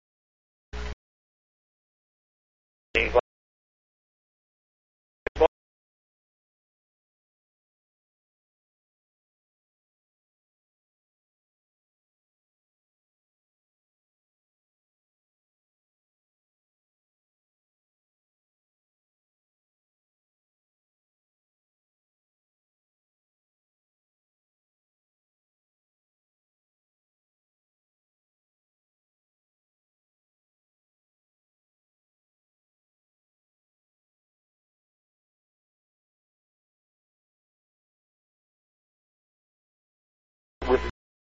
With,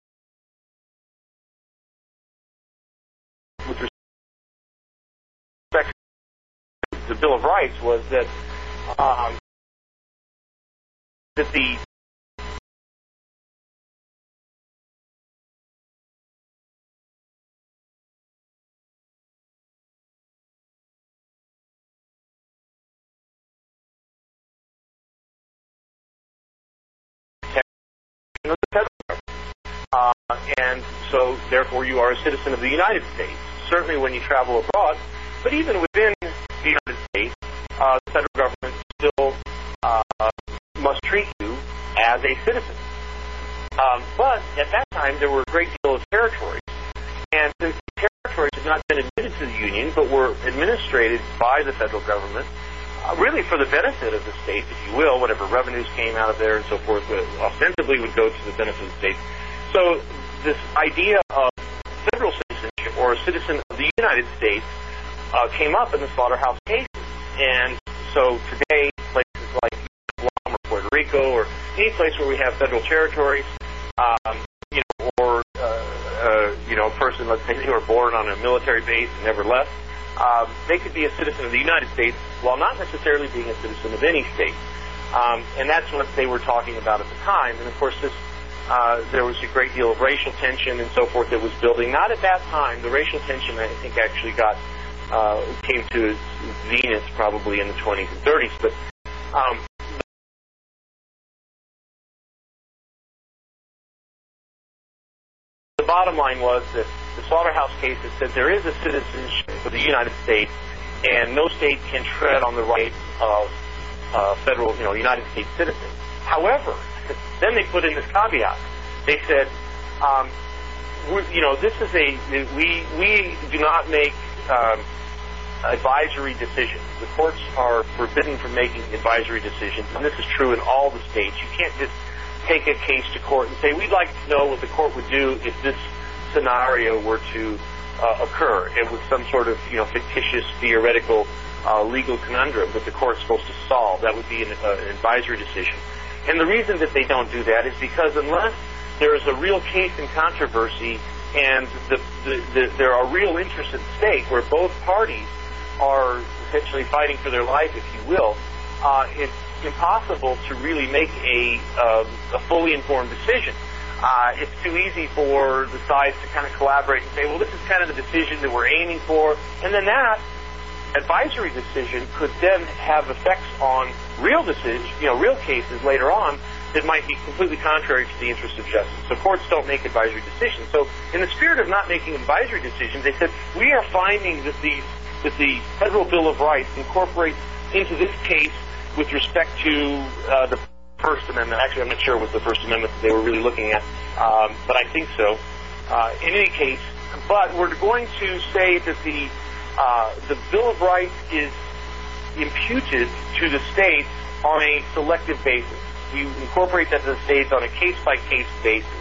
with respect to the Bill of Rights was that um, that the the federal government. Uh, and so, therefore, you are a citizen of the United States. Certainly when you travel abroad, but even within the United States, uh, the federal government still uh, must treat you as a citizen. Um, but at that time, there were a great deal of territories. And since the territories had not been admitted to the Union, but were administrated by the federal government, uh, really for the benefit of the states, if you will, whatever revenues came out of there and so forth, uh, ostensibly would go to the benefit of the states. So this idea of federal citizenship or a citizen of the United States uh, came up in the slaughterhouse cases. And so today, places like Guam or Puerto Rico or any place where we have federal territories, um, you know, or uh, uh, you know, a person, let's say they were born on a military base and never left, um, they could be a citizen of the United States while not necessarily being a citizen of any state. Um, and that's what they were talking about at the time. And, of course, this uh, there was a great deal of racial tension and so forth that was building. Not at that time. The racial tension, I think, actually got uh, came to its zenith probably in the twenties and thirties. But um, the bottom line was that the Slaughterhouse case had said there is a citizenship for the United States, and no state can tread on the rights of uh, federal, you know, United States citizens. However, then they put in this caveat. They said, um, we, you know, this is a we we do not make um, advisory decisions. The courts are forbidden from making advisory decisions, and this is true in all the states. You can't just take a case to court and say, we'd like to know what the court would do if this scenario were to uh, occur. It was some sort of, you know, fictitious, theoretical, uh, legal conundrum that the court's supposed to solve. That would be an, uh, an advisory decision. And the reason that they don't do that is because unless there is a real case in controversy and the, the, the, there are real interests at stake where both parties are essentially fighting for their life, if you will, uh, it's impossible to really make a, uh, a fully informed decision. Uh, it's too easy for the sides to kind of collaborate and say, well, this is kind of the decision that we're aiming for, and then that advisory decision could then have effects on real decisions, you know, real cases later on that might be completely contrary to the interest of justice. So courts don't make advisory decisions. So in the spirit of not making advisory decisions, they said, we are finding that the, that the Federal Bill of Rights incorporates into this case with respect to uh, the First Amendment. Actually, I'm not sure it was the First Amendment that they were really looking at, um, but I think so. Uh, in any case, but we're going to say that the uh, the Bill of Rights is imputed to the states on a selective basis. We incorporate that to the states on a case-by-case basis.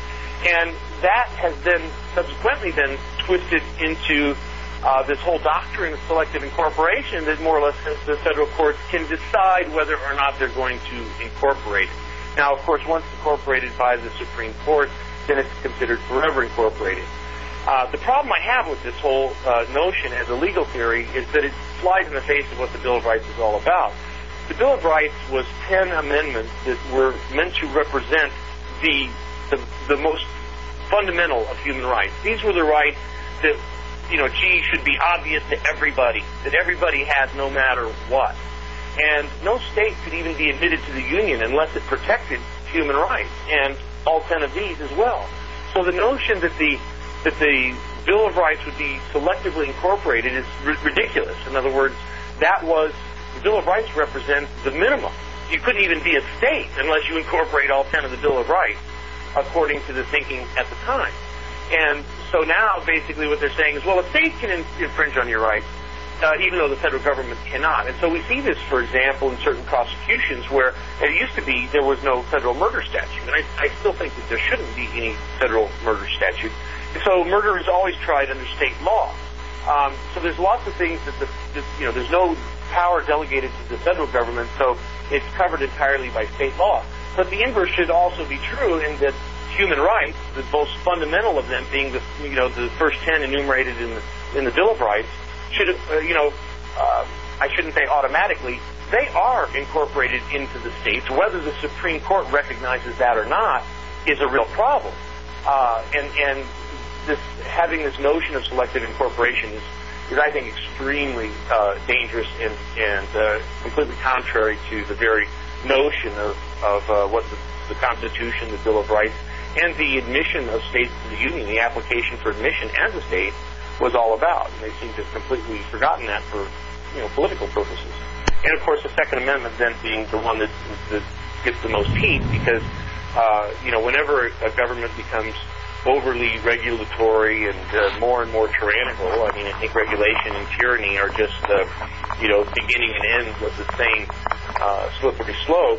And that has then subsequently then twisted into uh, this whole doctrine of selective incorporation that more or less the federal courts can decide whether or not they're going to incorporate it. Now, of course, once incorporated by the Supreme Court, then it's considered forever incorporated. Uh, the problem I have with this whole uh, notion as a legal theory is that it flies in the face of what the Bill of Rights is all about. The Bill of Rights was ten amendments that were meant to represent the, the the most fundamental of human rights. These were the rights that, you know, gee, should be obvious to everybody, that everybody has no matter what. And no state could even be admitted to the Union unless it protected human rights, and all ten of these as well. So the notion that the that the Bill of Rights would be selectively incorporated is r- ridiculous. In other words, that was the Bill of Rights represents the minimum. You couldn't even be a state unless you incorporate all ten of the Bill of Rights, according to the thinking at the time. And so now, basically, what they're saying is, well, a state can in- infringe on your rights, uh, even though the federal government cannot. And so we see this, for example, in certain prosecutions where it used to be there was no federal murder statute. And I, I still think that there shouldn't be any federal murder statute. And so murder is always tried under state law. Um, so there's lots of things that, the, that, you know, there's no power delegated to the federal government, so it's covered entirely by state law. But the inverse should also be true in that human rights, the most fundamental of them being the, you know, the first ten enumerated in the, in the Bill of Rights, should, uh, you know, uh, I shouldn't say automatically, they are incorporated into the states. Whether the Supreme Court recognizes that or not is a real problem. Uh, and, and this, having this notion of selective incorporation is, is I think, extremely uh, dangerous and, and uh, completely contrary to the very notion of, of uh, what the, the Constitution, the Bill of Rights, and the admission of states to the Union, the application for admission as a state, was all about. And they seem to have completely forgotten that for, you know, political purposes. And, of course, the Second Amendment then being the one that, that gets the most heat because, uh, you know, whenever a government becomes overly regulatory and uh, more and more tyrannical, I mean, I think regulation and tyranny are just, uh, you know, beginning and ends of the same uh, slippery slope.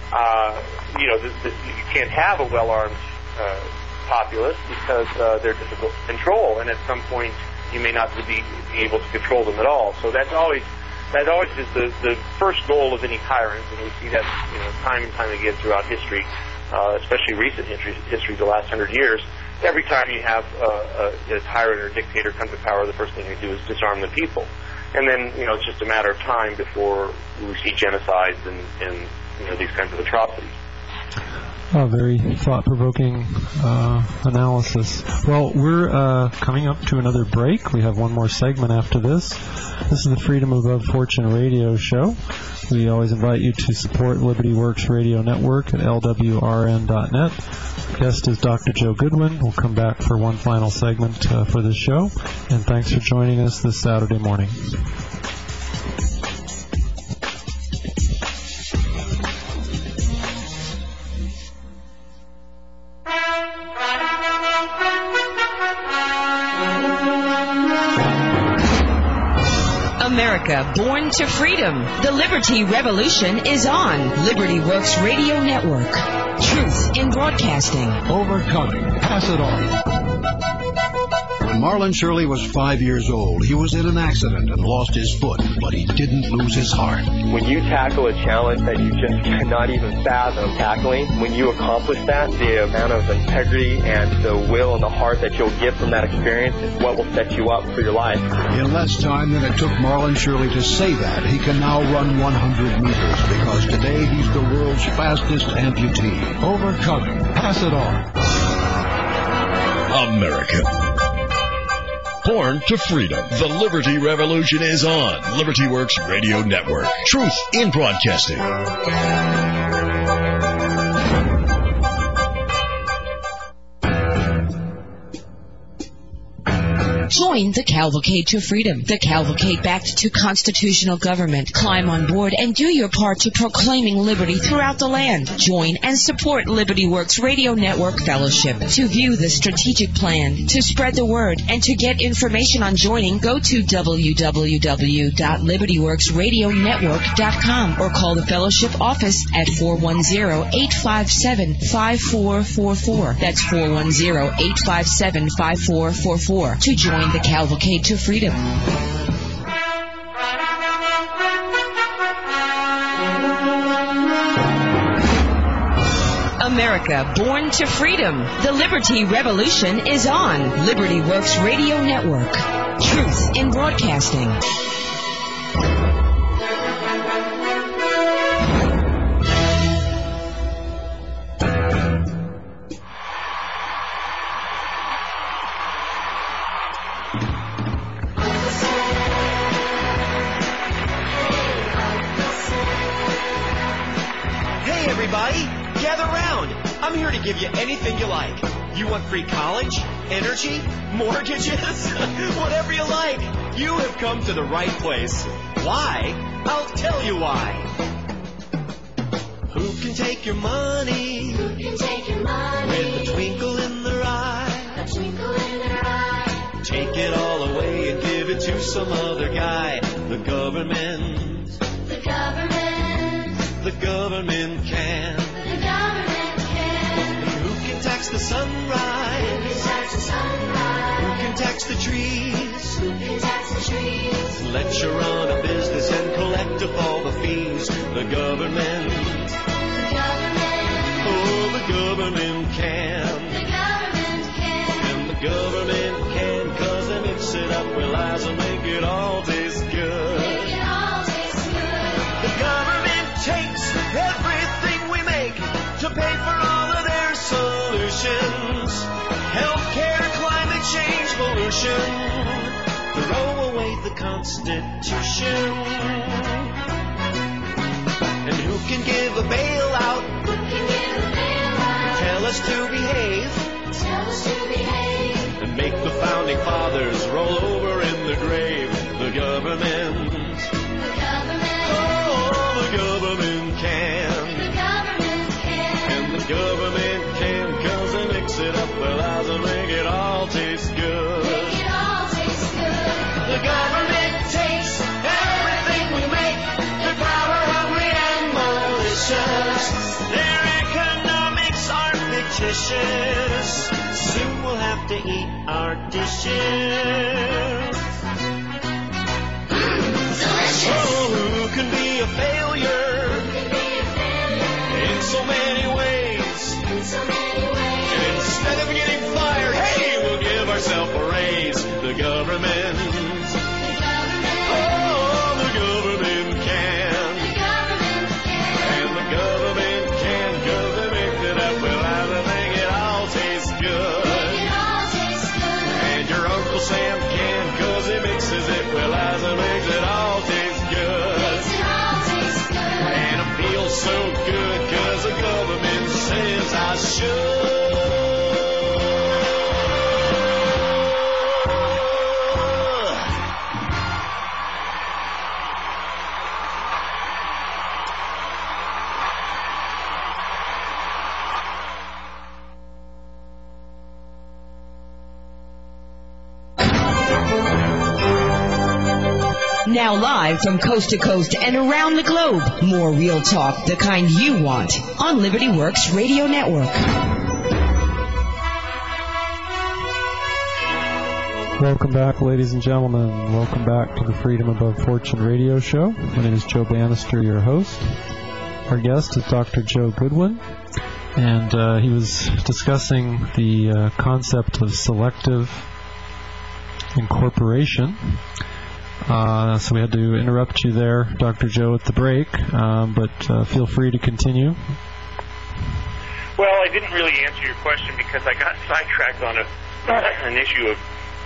Uh, you know, the, the, you can't have a well-armed uh, populace because uh, they're difficult to control, and at some point you may not be able to control them at all. So that's always that always is the, the first goal of any tyrant, and we see that, you know, time and time again throughout history, uh, especially recent history, history the last hundred years. every time you have uh, a, a tyrant or dictator come to power, the first thing they do is disarm the people. And then, you know, it's just a matter of time before we see genocides and, and you know, these kinds of atrocities. Oh, very thought-provoking uh, analysis. Well, we're uh, coming up to another break. We have one more segment after this. This is the Freedom Above Fortune radio show. We always invite you to support Liberty Works Radio Network at L W R N dot net. Guest is Doctor Joe Goodwin. We'll come back for one final segment uh, for this show. And thanks for joining us this Saturday morning. America, born to freedom. The Liberty Revolution is on Liberty Works Radio Network. Truth in broadcasting. Overcoming. Pass it on. When Marlon Shirley was five years old, he was in an accident and lost his foot, but he didn't lose his heart. When you tackle a challenge that you just cannot even fathom tackling, when you accomplish that, the amount of integrity and the will and the heart that you'll get from that experience is what will set you up for your life. In less time than it took Marlon Shirley to say that, he can now run one hundred meters because today he's the world's fastest amputee. Overcoming. Pass it on. America. Born to freedom. The Liberty Revolution is on Liberty Works Radio Network. Truth in broadcasting. Join the Cavalcade to Freedom. The Cavalcade backed to constitutional government. Climb on board and do your part to proclaiming liberty throughout the land. Join and support Liberty Works Radio Network Fellowship. To view the strategic plan, to spread the word, and to get information on joining, go to w w w dot liberty works radio network dot com or call the Fellowship office at four one zero, eight five seven, five four four four. That's four one zero, eight five seven, five four four four to join the Cavalcade to Freedom. America, born to freedom. The Liberty Revolution is on Liberty Works Radio Network. Truth in broadcasting. I'm here to give you anything you like. You want free college, energy, mortgages, whatever you like. You have come to the right place. Why? I'll tell you why. Who can take your money? Who can take your money? With a twinkle in their eye. A twinkle in their eye. Take it all away and give it to some other guy. The government. The government. The government can. The government. Tax the sunrise. Who can tax the sunrise? Who can tax the trees? Who can tax the trees? Let you run a business and collect up all the fees. The government. The government. Oh, the government can. The government can. And the government can, cause they mix it up with lies and make it all taste good. Make it all taste good. The government takes everything we make to pay for all of their solutions. Healthcare, climate change, pollution. Throw away the Constitution. And who can give a bailout? Who can give a bailout? Tell us to behave. Tell us to behave. And make the founding fathers roll over in the grave. The government. The government. Oh, the government can. The government can. And the government can, cause they mix it up with lies and make it all taste good. Make it all taste good. The government takes everything we make. The power hungry and malicious. Their economics are fictitious. Soon we'll have to eat our dishes. Delicious. Oh, who can be a failure? Who can be a failure? In so many ways. In so many ways. And instead of getting fired, government. Oh, the government can. And the government can, 'cause they mix it up. Well, I think it all tastes good. And your Uncle Sam can, 'cause he mixes it. Well, Liza makes it all taste good. And it feels so good, 'cause the government says I should. Now live from coast to coast and around the globe, more real talk, the kind you want, on Liberty Works Radio Network. Welcome back, ladies and gentlemen. Welcome back to the Freedom Above Fortune radio show. My name is Joe Bannister, your host. Our guest is Doctor Joe Goodwin, and uh, he was discussing the uh, concept of selective incorporation. Uh, so we had to interrupt you there, Doctor Joe, at the break, um, but uh, feel free to continue. Well, I didn't really answer your question because I got sidetracked on a, an issue of,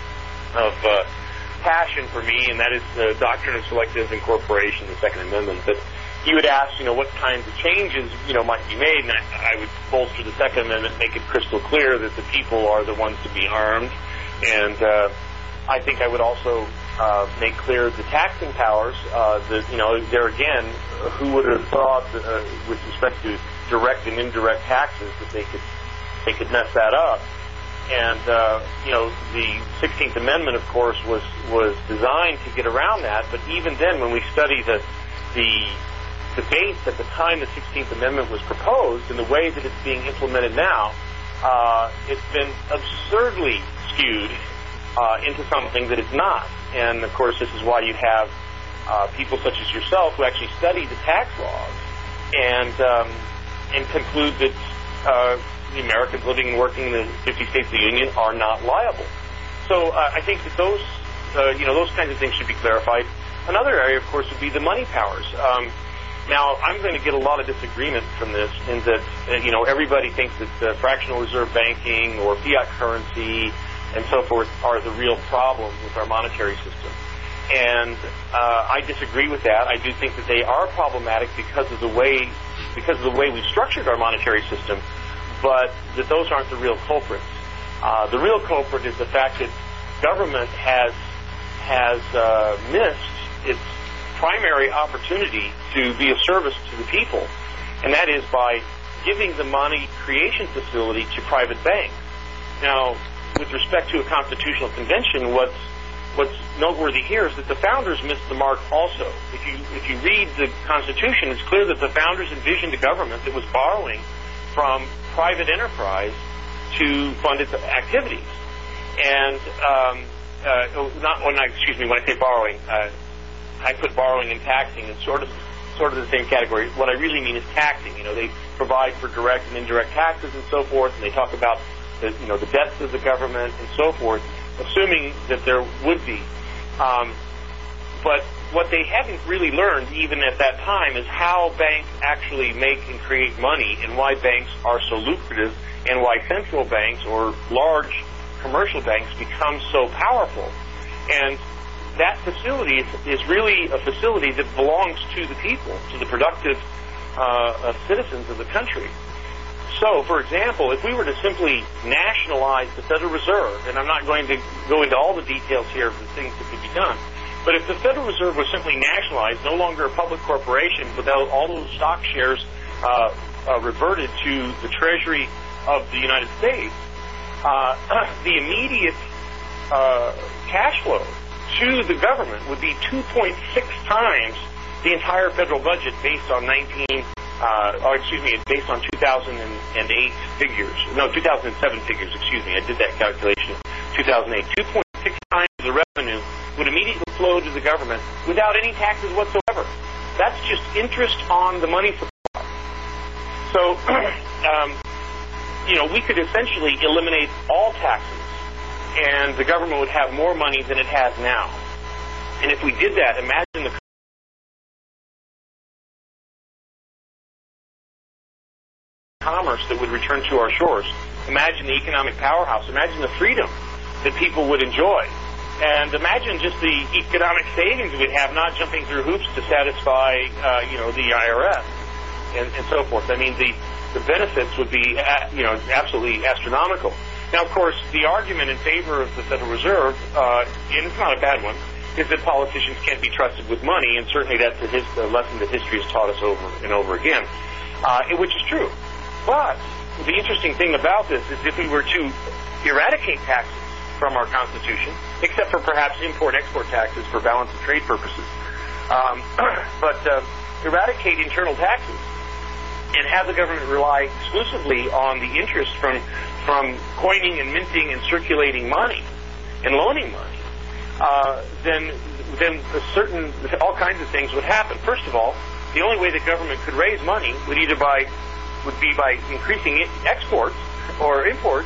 of uh, passion for me, and that is the doctrine of selective incorporation, the Second Amendment. But you would ask, you know, what kinds of changes, you know, might be made, and I, I would bolster the Second Amendment, make it crystal clear that the people are the ones to be armed, and uh, I think I would also uh, make clear the taxing powers. Uh, that you know, there again, who would have thought, uh, with respect to direct and indirect taxes, that they could they could mess that up? And uh, you know, the sixteenth Amendment, of course, was was designed to get around that. But even then, when we study the the debates at the time the sixteenth Amendment was proposed and the way that it's being implemented now, uh, it's been absurdly skewed Uh, into something that it's not. And, of course, this is why you have uh, people such as yourself who actually study the tax laws and um, and conclude that uh, the Americans living and working in the fifty states of the Union are not liable. So uh, I think that those, uh, you know, those kinds of things should be clarified. Another area, of course, would be the money powers. Um, now, I'm going to get a lot of disagreement from this in that, uh, you know, everybody thinks that uh, fractional reserve banking or fiat currency and so forth are the real problem with our monetary system. And uh, I disagree with that. I do think that they are problematic because of the way because of the way we've structured our monetary system, but that those aren't the real culprits. Uh, the real culprit is the fact that government has has uh, missed its primary opportunity to be of service to the people, and that is by giving the money creation facility to private banks. Now, with respect to a constitutional convention, what's what's noteworthy here is that the founders missed the mark also. If you if you read the Constitution, it's clear that the founders envisioned a government that was borrowing from private enterprise to fund its activities. And um, uh, not when I excuse me when I say borrowing, uh, I put borrowing and taxing in sort of sort of the same category. What I really mean is taxing. You know, they provide for direct and indirect taxes and so forth, and they talk about The, you know, the debts of the government and so forth, assuming that there would be. Um, but what they haven't really learned, even at that time, is how banks actually make and create money and why banks are so lucrative and why central banks or large commercial banks become so powerful. And that facility is, is really a facility that belongs to the people, to the productive uh, uh, citizens of the country. So, for example, if we were to simply nationalize the Federal Reserve, and I'm not going to go into all the details here of the things that could be done, but if the Federal Reserve was simply nationalized, no longer a public corporation, without all those stock shares uh, uh, reverted to the Treasury of the United States, uh, the immediate uh, cash flow to the government would be two point six times the entire federal budget based on nineteen Uh, or excuse me, based on two thousand eight figures. No, two thousand seven figures, excuse me. I did that calculation in two thousand eight. two point six times the revenue would immediately flow to the government without any taxes whatsoever. That's just interest on the money supply. So, um, you know, we could essentially eliminate all taxes and the government would have more money than it has now. And if we did that, imagine the commerce that would return to our shores. Imagine the economic powerhouse. Imagine the freedom that people would enjoy. And imagine just the economic savings we'd have, not jumping through hoops to satisfy, uh, you know, the I R S and, and so forth. I mean, the, the benefits would be, uh, you know, absolutely astronomical. Now, of course, the argument in favor of the Federal Reserve, uh, and it's not a bad one, is that politicians can't be trusted with money, and certainly that's a, his, a lesson that history has taught us over and over again, uh, which is true. But the interesting thing about this is if we were to eradicate taxes from our Constitution, except for perhaps import-export taxes for balance of trade purposes, um, but uh, eradicate internal taxes and have the government rely exclusively on the interest from from coining and minting and circulating money and loaning money, uh, then then a certain all kinds of things would happen. First of all, the only way the government could raise money would either by would be by increasing exports or imports,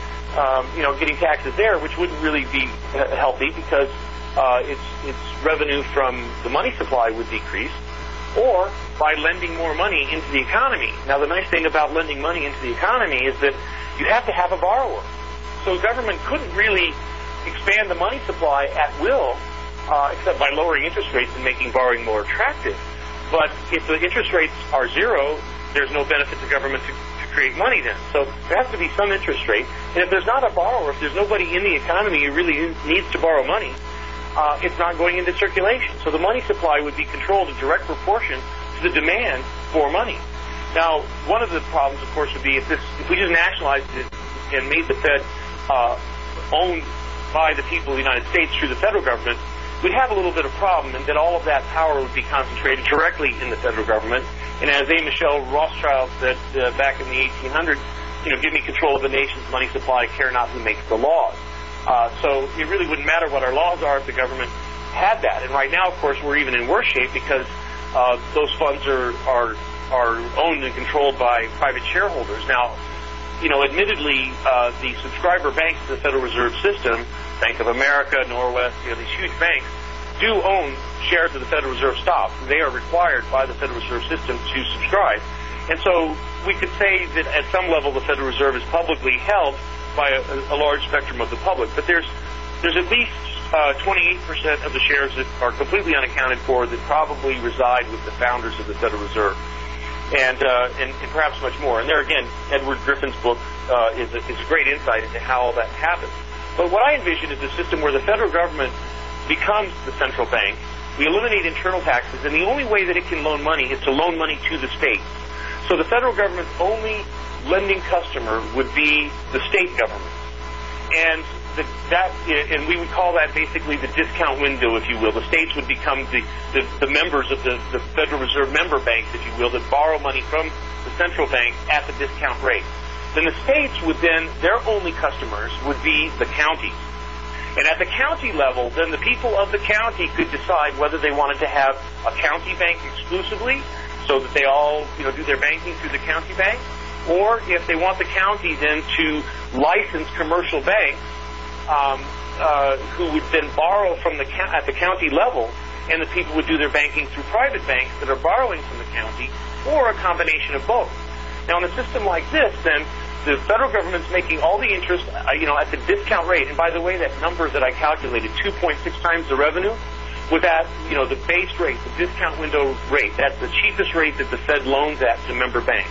um, you know, getting taxes there, which wouldn't really be uh, healthy because uh, its its revenue from the money supply would decrease, or by lending more money into the economy. Now, the nice thing about lending money into the economy is that you have to have a borrower. So government couldn't really expand the money supply at will, uh, except by lowering interest rates and making borrowing more attractive. But if the interest rates are zero, there's no benefit to government to, to create money then. So there has to be some interest rate. And if there's not a borrower, if there's nobody in the economy who really needs to borrow money, uh, it's not going into circulation. So the money supply would be controlled in direct proportion to the demand for money. Now, one of the problems, of course, would be if this, if we just nationalized it and made the Fed uh, owned by the people of the United States through the federal government, we'd have a little bit of problem, and that all of that power would be concentrated directly in the federal government. And as A. Michelle Rothschild said uh, back in the eighteen hundreds, you know, give me control of the nation's money supply, care not who makes the laws. Uh, so it really wouldn't matter what our laws are if the government had that. And right now, of course, we're even in worse shape because uh, those funds are, are are owned and controlled by private shareholders. Now, you know, admittedly, uh, the subscriber banks to the Federal Reserve System, Bank of America, Norwest, you know, these huge banks, do own shares of the Federal Reserve stock. They are required by the Federal Reserve System to subscribe. And so we could say that at some level the Federal Reserve is publicly held by a, a large spectrum of the public. But there's there's at least uh, twenty-eight percent of the shares that are completely unaccounted for that probably reside with the founders of the Federal Reserve. And, uh, and, and perhaps much more. And there again, Edward Griffin's book uh, is, a, is a great insight into how all that happens. But what I envision is a system where the federal government becomes the central bank. We eliminate internal taxes, and the only way that it can loan money is to loan money to the states. So the federal government's only lending customer would be the state government. And the, that, and we would call that basically the discount window, if you will. The states would become the, the, the members of the, the Federal Reserve member banks, if you will, that borrow money from the central bank at the discount rate. Then the states would then, their only customers would be the counties. And at the county level, then the people of the county could decide whether they wanted to have a county bank exclusively, so that they all, you know, do their banking through the county bank, or if they want the county then to license commercial banks, um, uh, who would then borrow from the ca- at the county level, and the people would do their banking through private banks that are borrowing from the county, or a combination of both. Now, in a system like this, then the federal government's making all the interest, uh, you know, at the discount rate. And by the way, that number that I calculated, two point six times the revenue, with that, you know, the base rate, the discount window rate, that's the cheapest rate that the Fed loans at to member banks.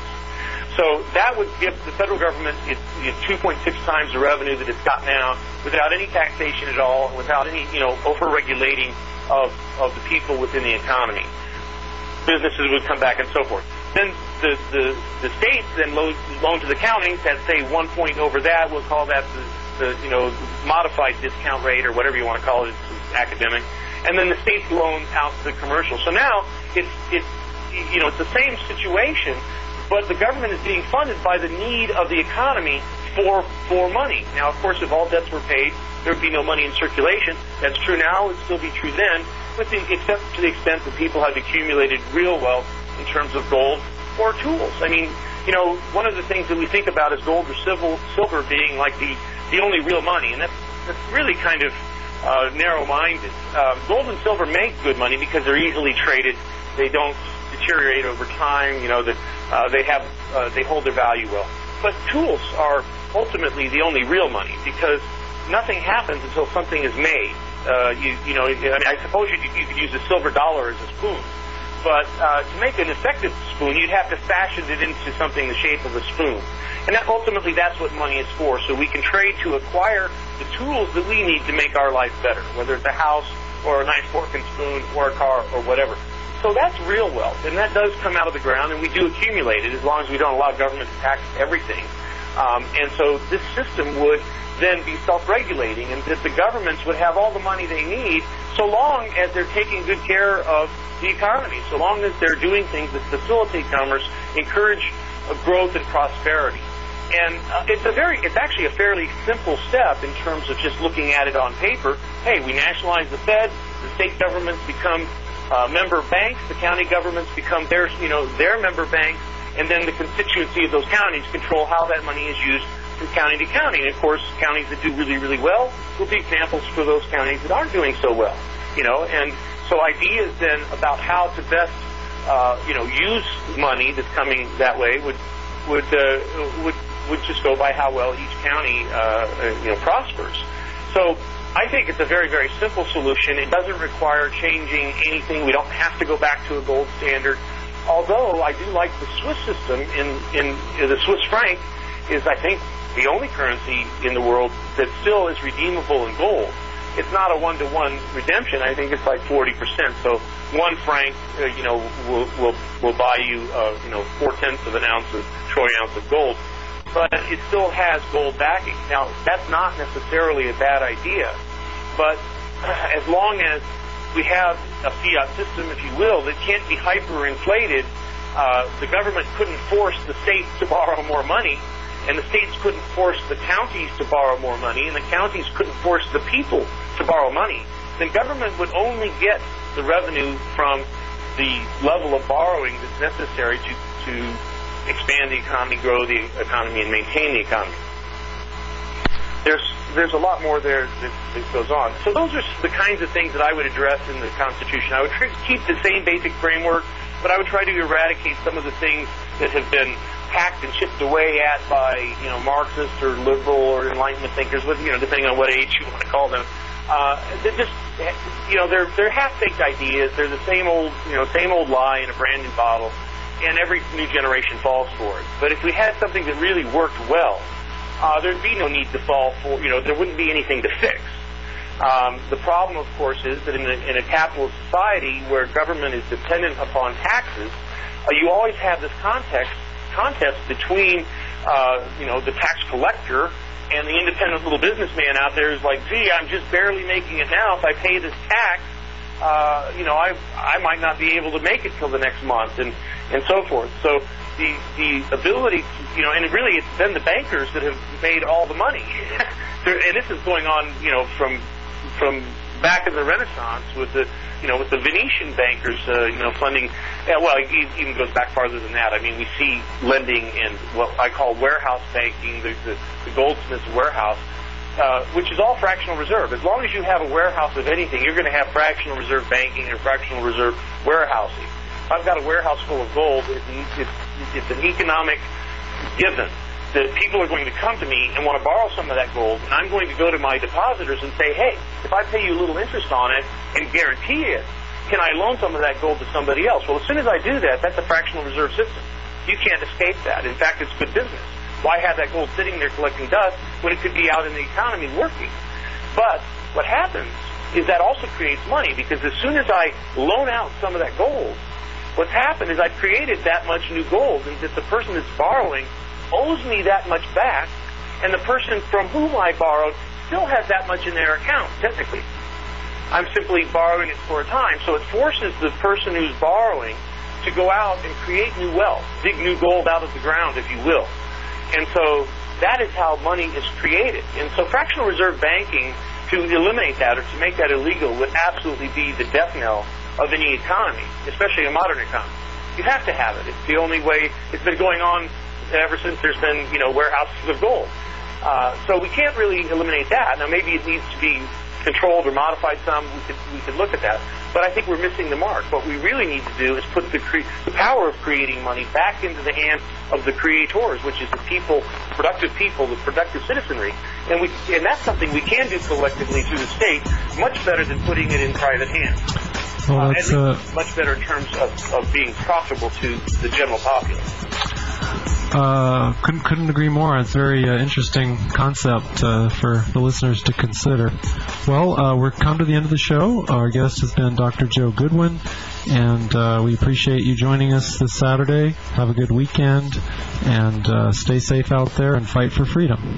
So that would give the federal government its, its two point six times the revenue that it's got now, without any taxation at all, without any, you know, over-regulating of, of the people within the economy. Businesses would come back and so forth. Then the, the, the states then loan, loan to the counties at, say, one point over that. We'll call that the, the, you know, modified discount rate or whatever you want to call it. It's academic. And then the states loan out to the commercial. So now it's, it's, you know, it's the same situation, but the government is being funded by the need of the economy for for money. Now, of course, if all debts were paid, there would be no money in circulation. That's true now. It would still be true then, with the, except to the extent that people have accumulated real wealth in terms of gold or tools. I mean, you know, one of the things that we think about is gold or silver, silver being like the, the only real money, and that's that's really kind of uh, narrow-minded. Uh, gold and silver make good money because they're easily traded. They don't deteriorate over time. You know that uh, they have uh, they hold their value well. But tools are ultimately the only real money because nothing happens until something is made. Uh, you, you know, I, mean, I suppose you, you could use a silver dollar as a spoon, but uh, to make an effective spoon, you'd have to fashion it into something the shape of a spoon. And that, ultimately, that's what money is for. So we can trade to acquire the tools that we need to make our life better, whether it's a house or a nice fork and spoon or a car or whatever. So that's real wealth, and that does come out of the ground, and we do accumulate it as long as we don't allow government to tax everything. Um, and so this system would then be self-regulating, and that the governments would have all the money they need so long as they're taking good care of the economy, so long as they're doing things that facilitate commerce, encourage uh, growth and prosperity. And uh, it's a very, it's actually a fairly simple step in terms of just looking at it on paper. Hey, we nationalize the Fed, the state governments become uh, member banks, the county governments become their, you know, their member banks, and then the constituency of those counties control how that money is used from county to county. And of course, counties that do really, really well will be examples for those counties that aren't doing so well. You know, and so ideas then about how to best, uh, you know, use money that's coming that way would would uh, would would just go by how well each county, uh, you know, prospers. So I think it's a very, very simple solution. It doesn't require changing anything. We don't have to go back to a gold standard. Although I do like the Swiss system, in, in, in the Swiss franc is, I think, the only currency in the world that still is redeemable in gold. It's not a one-to-one redemption. I think it's like forty percent. So one franc, uh, you know, will will will buy you, uh, you know, four tenths of an ounce of troy ounce of gold. But it still has gold backing. Now, that's not necessarily a bad idea. But as long as we have a fiat system, if you will, that can't be hyperinflated, uh, the government couldn't force the states to borrow more money, and the states couldn't force the counties to borrow more money, and the counties couldn't force the people to borrow money, then government would only get the revenue from the level of borrowing that's necessary to, to expand the economy, grow the economy, and maintain the economy. There's there's a lot more there that, that goes on. So those are the kinds of things that I would address in the Constitution. I would try to keep the same basic framework, but I would try to eradicate some of the things that have been hacked and chipped away at by, you know, Marxist or liberal or Enlightenment thinkers, with, you know, depending on what age you want to call them. Uh, they're just, you know, they're they're half-baked ideas. They're the same old, you know, same old lie in a brand new bottle, and every new generation falls for it. But if we had something that really worked well, uh, there'd be no need to fall for, you know, there wouldn't be anything to fix. Um, the problem, of course, is that in a, in a capitalist society where government is dependent upon taxes, uh, you always have this context contest between, uh, you know, the tax collector and the independent little businessman out there who's like, gee, I'm just barely making it now. If I pay this tax, uh, you know, I I might not be able to make it till the next month, and, and so forth. So the the ability to, you know, and really it's then the bankers that have made all the money. And this is going on, you know, from from back in the Renaissance with the, you know, with the Venetian bankers, uh, you know, funding. Yeah, well, it even goes back farther than that. I mean, we see lending in what I call warehouse banking, the, the, the Goldsmiths warehouse, uh, which is all fractional reserve. As long as you have a warehouse of anything, you're going to have fractional reserve banking and fractional reserve warehousing. If I've got a warehouse full of gold, it's, it's, it's an economic given that people are going to come to me and want to borrow some of that gold, and I'm going to go to my depositors and say, hey, if I pay you a little interest on it and guarantee it, can I loan some of that gold to somebody else? Well, as soon as I do that, that's a fractional reserve system. You can't escape that. In fact, it's good business. Why have that gold sitting there collecting dust when it could be out in the economy working? But what happens is that also creates money, because as soon as I loan out some of that gold, what's happened is I've created that much new gold, and that the person that's borrowing owes me that much back, and the person from whom I borrowed still has that much in their account, technically. I'm simply borrowing it for a time, so it forces the person who's borrowing to go out and create new wealth, dig new gold out of the ground, if you will. And so that is how money is created. And so fractional reserve banking, to eliminate that or to make that illegal, would absolutely be the death knell of any economy, especially a modern economy. You have to have it. It's the only way. It's been going on ever since there's been, you know, warehouses of gold. Uh, so we can't really eliminate that. Now, maybe it needs to be controlled or modified some. We could, we could look at that. But I think we're missing the mark. What we really need to do is put the, cre- the power of creating money back into the hands of the creators, which is the people, productive people, the productive citizenry. And we, and that's something we can do collectively through the state, much better than putting it in private hands. Well, uh, that's, and uh, much better in terms of, of being profitable to the general populace. Uh, couldn't couldn't agree more. It's a very uh, interesting concept uh, for the listeners to consider. Well, uh, we're come to the end of the show. Our guest has been Doctor Joe Goodwin, and uh, we appreciate you joining us this Saturday. Have a good weekend, and uh, stay safe out there and fight for freedom.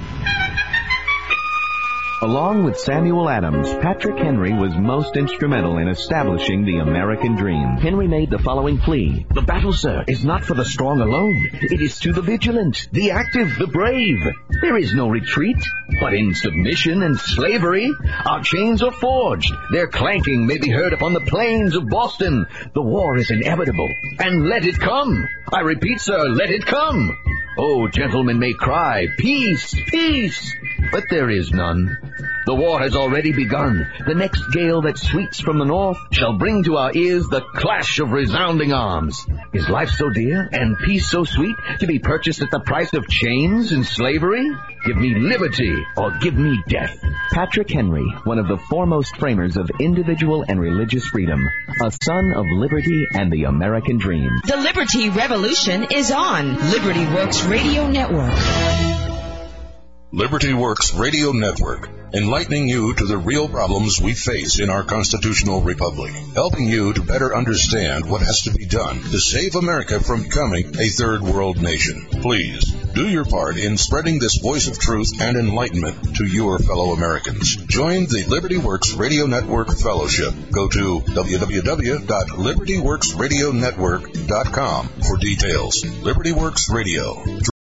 Along with Samuel Adams, Patrick Henry was most instrumental in establishing the American dream. Henry made the following plea. The battle, sir, is not for the strong alone. It is to the vigilant, the active, the brave. There is no retreat, but in submission and slavery. Our chains are forged. Their clanking may be heard upon the plains of Boston. The war is inevitable, and let it come. I repeat, sir, let it come. Oh, gentlemen may cry, peace, peace, but there is none. The war has already begun. The next gale that sweeps from the north shall bring to our ears the clash of resounding arms. Is life so dear and peace so sweet to be purchased at the price of chains and slavery? Give me liberty or give me death. Patrick Henry, one of the foremost framers of individual and religious freedom, a son of liberty and the American dream. The Liberty Revolution is on Liberty Works Radio Network. Liberty Works Radio Network, enlightening you to the real problems we face in our constitutional republic, helping you to better understand what has to be done to save America from becoming a third world nation. Please, do your part in spreading this voice of truth and enlightenment to your fellow Americans. Join the Liberty Works Radio Network Fellowship. Go to w w w dot liberty works radio network dot com for details. Liberty Works Radio.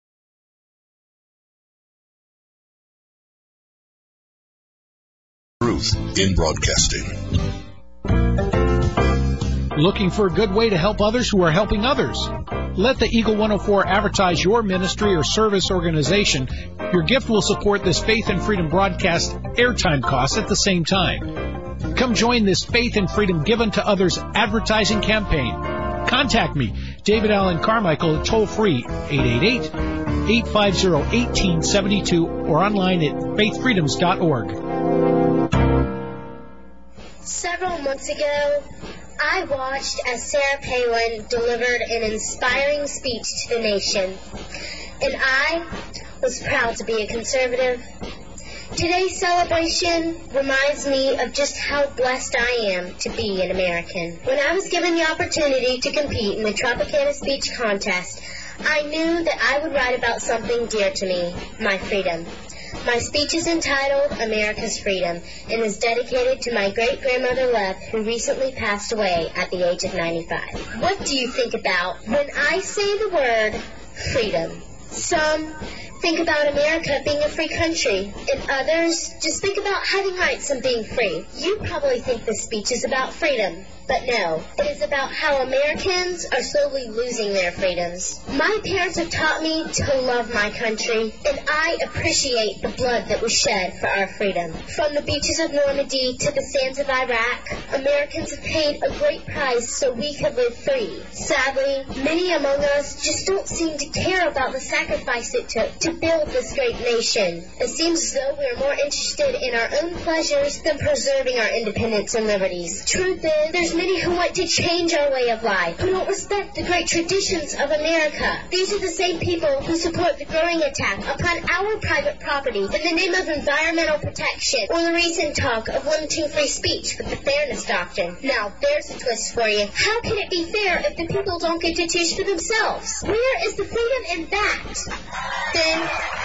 Truth in broadcasting. Looking for a good way to help others who are helping others? Let the Eagle one oh four advertise your ministry or service organization. Your gift will support this Faith and Freedom broadcast airtime costs at the same time. Come join this Faith and Freedom Given to Others advertising campaign. Contact me, David Allen Carmichael, at toll-free eight eight eight, eight five zero, one eight seven two or online at faith freedoms dot org. Several months ago, I watched as Sarah Palin delivered an inspiring speech to the nation, and I was proud to be a conservative. Today's celebration reminds me of just how blessed I am to be an American. When I was given the opportunity to compete in the Tropicana Speech Contest, I knew that I would write about something dear to me, my freedom. My speech is entitled America's Freedom and is dedicated to my great-grandmother Lev, who recently passed away at the age of ninety-five. What do you think about when I say the word freedom? Some think about America being a free country, and others just think about having rights and being free. You probably think this speech is about freedom, but no, it is about how Americans are slowly losing their freedoms. My parents have taught me to love my country, and I appreciate the blood that was shed for our freedom. From the beaches of Normandy to the sands of Iraq, Americans have paid a great price so we could live free. Sadly, many among us just don't seem to care about the sacrifice it took to build this great nation. It seems as though we are more interested in our own pleasures than preserving our independence and liberties. Truth is, there's many who want to change our way of life, who don't respect the great traditions of America. These are the same people who support the growing attack upon our private property in the name of environmental protection, or the recent talk of limiting free speech with the Fairness Doctrine. Now, there's a twist for you. How can it be fair if the people don't get to choose for themselves? Where is the freedom in that? Then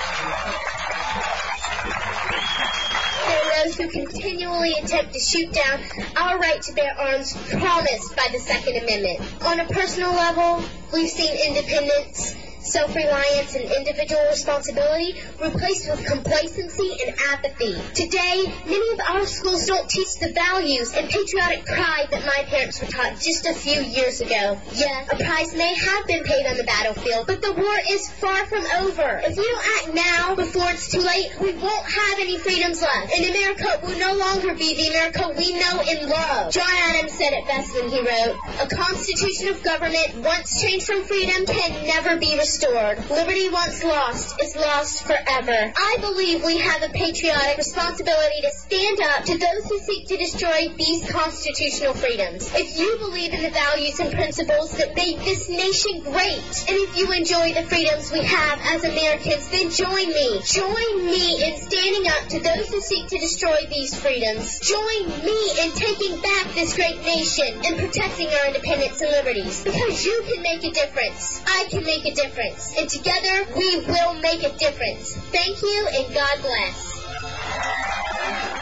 there are those who continually attempt to shoot down our right to bear arms promised by the Second Amendment. On a personal level, we've seen independence self-reliance, and individual responsibility replaced with complacency and apathy. Today, many of our schools don't teach the values and patriotic pride that my parents were taught just a few years ago. Yes, a price may have been paid on the battlefield, but the war is far from over. If we don't act now, before it's too late, we won't have any freedoms left. And America will no longer be the America we know and love. John Adams said it best when he wrote, "A constitution of government once changed from freedom can never be restored. Liberty once lost is lost forever." I believe we have a patriotic responsibility to stand up to those who seek to destroy these constitutional freedoms. If you believe in the values and principles that made this nation great, and if you enjoy the freedoms we have as Americans, then join me. Join me in standing up to those who seek to destroy these freedoms. Join me in taking back this great nation and protecting our independence and liberties. Because you can make a difference. I can make a difference. And together, we will make a difference. Thank you, and God bless.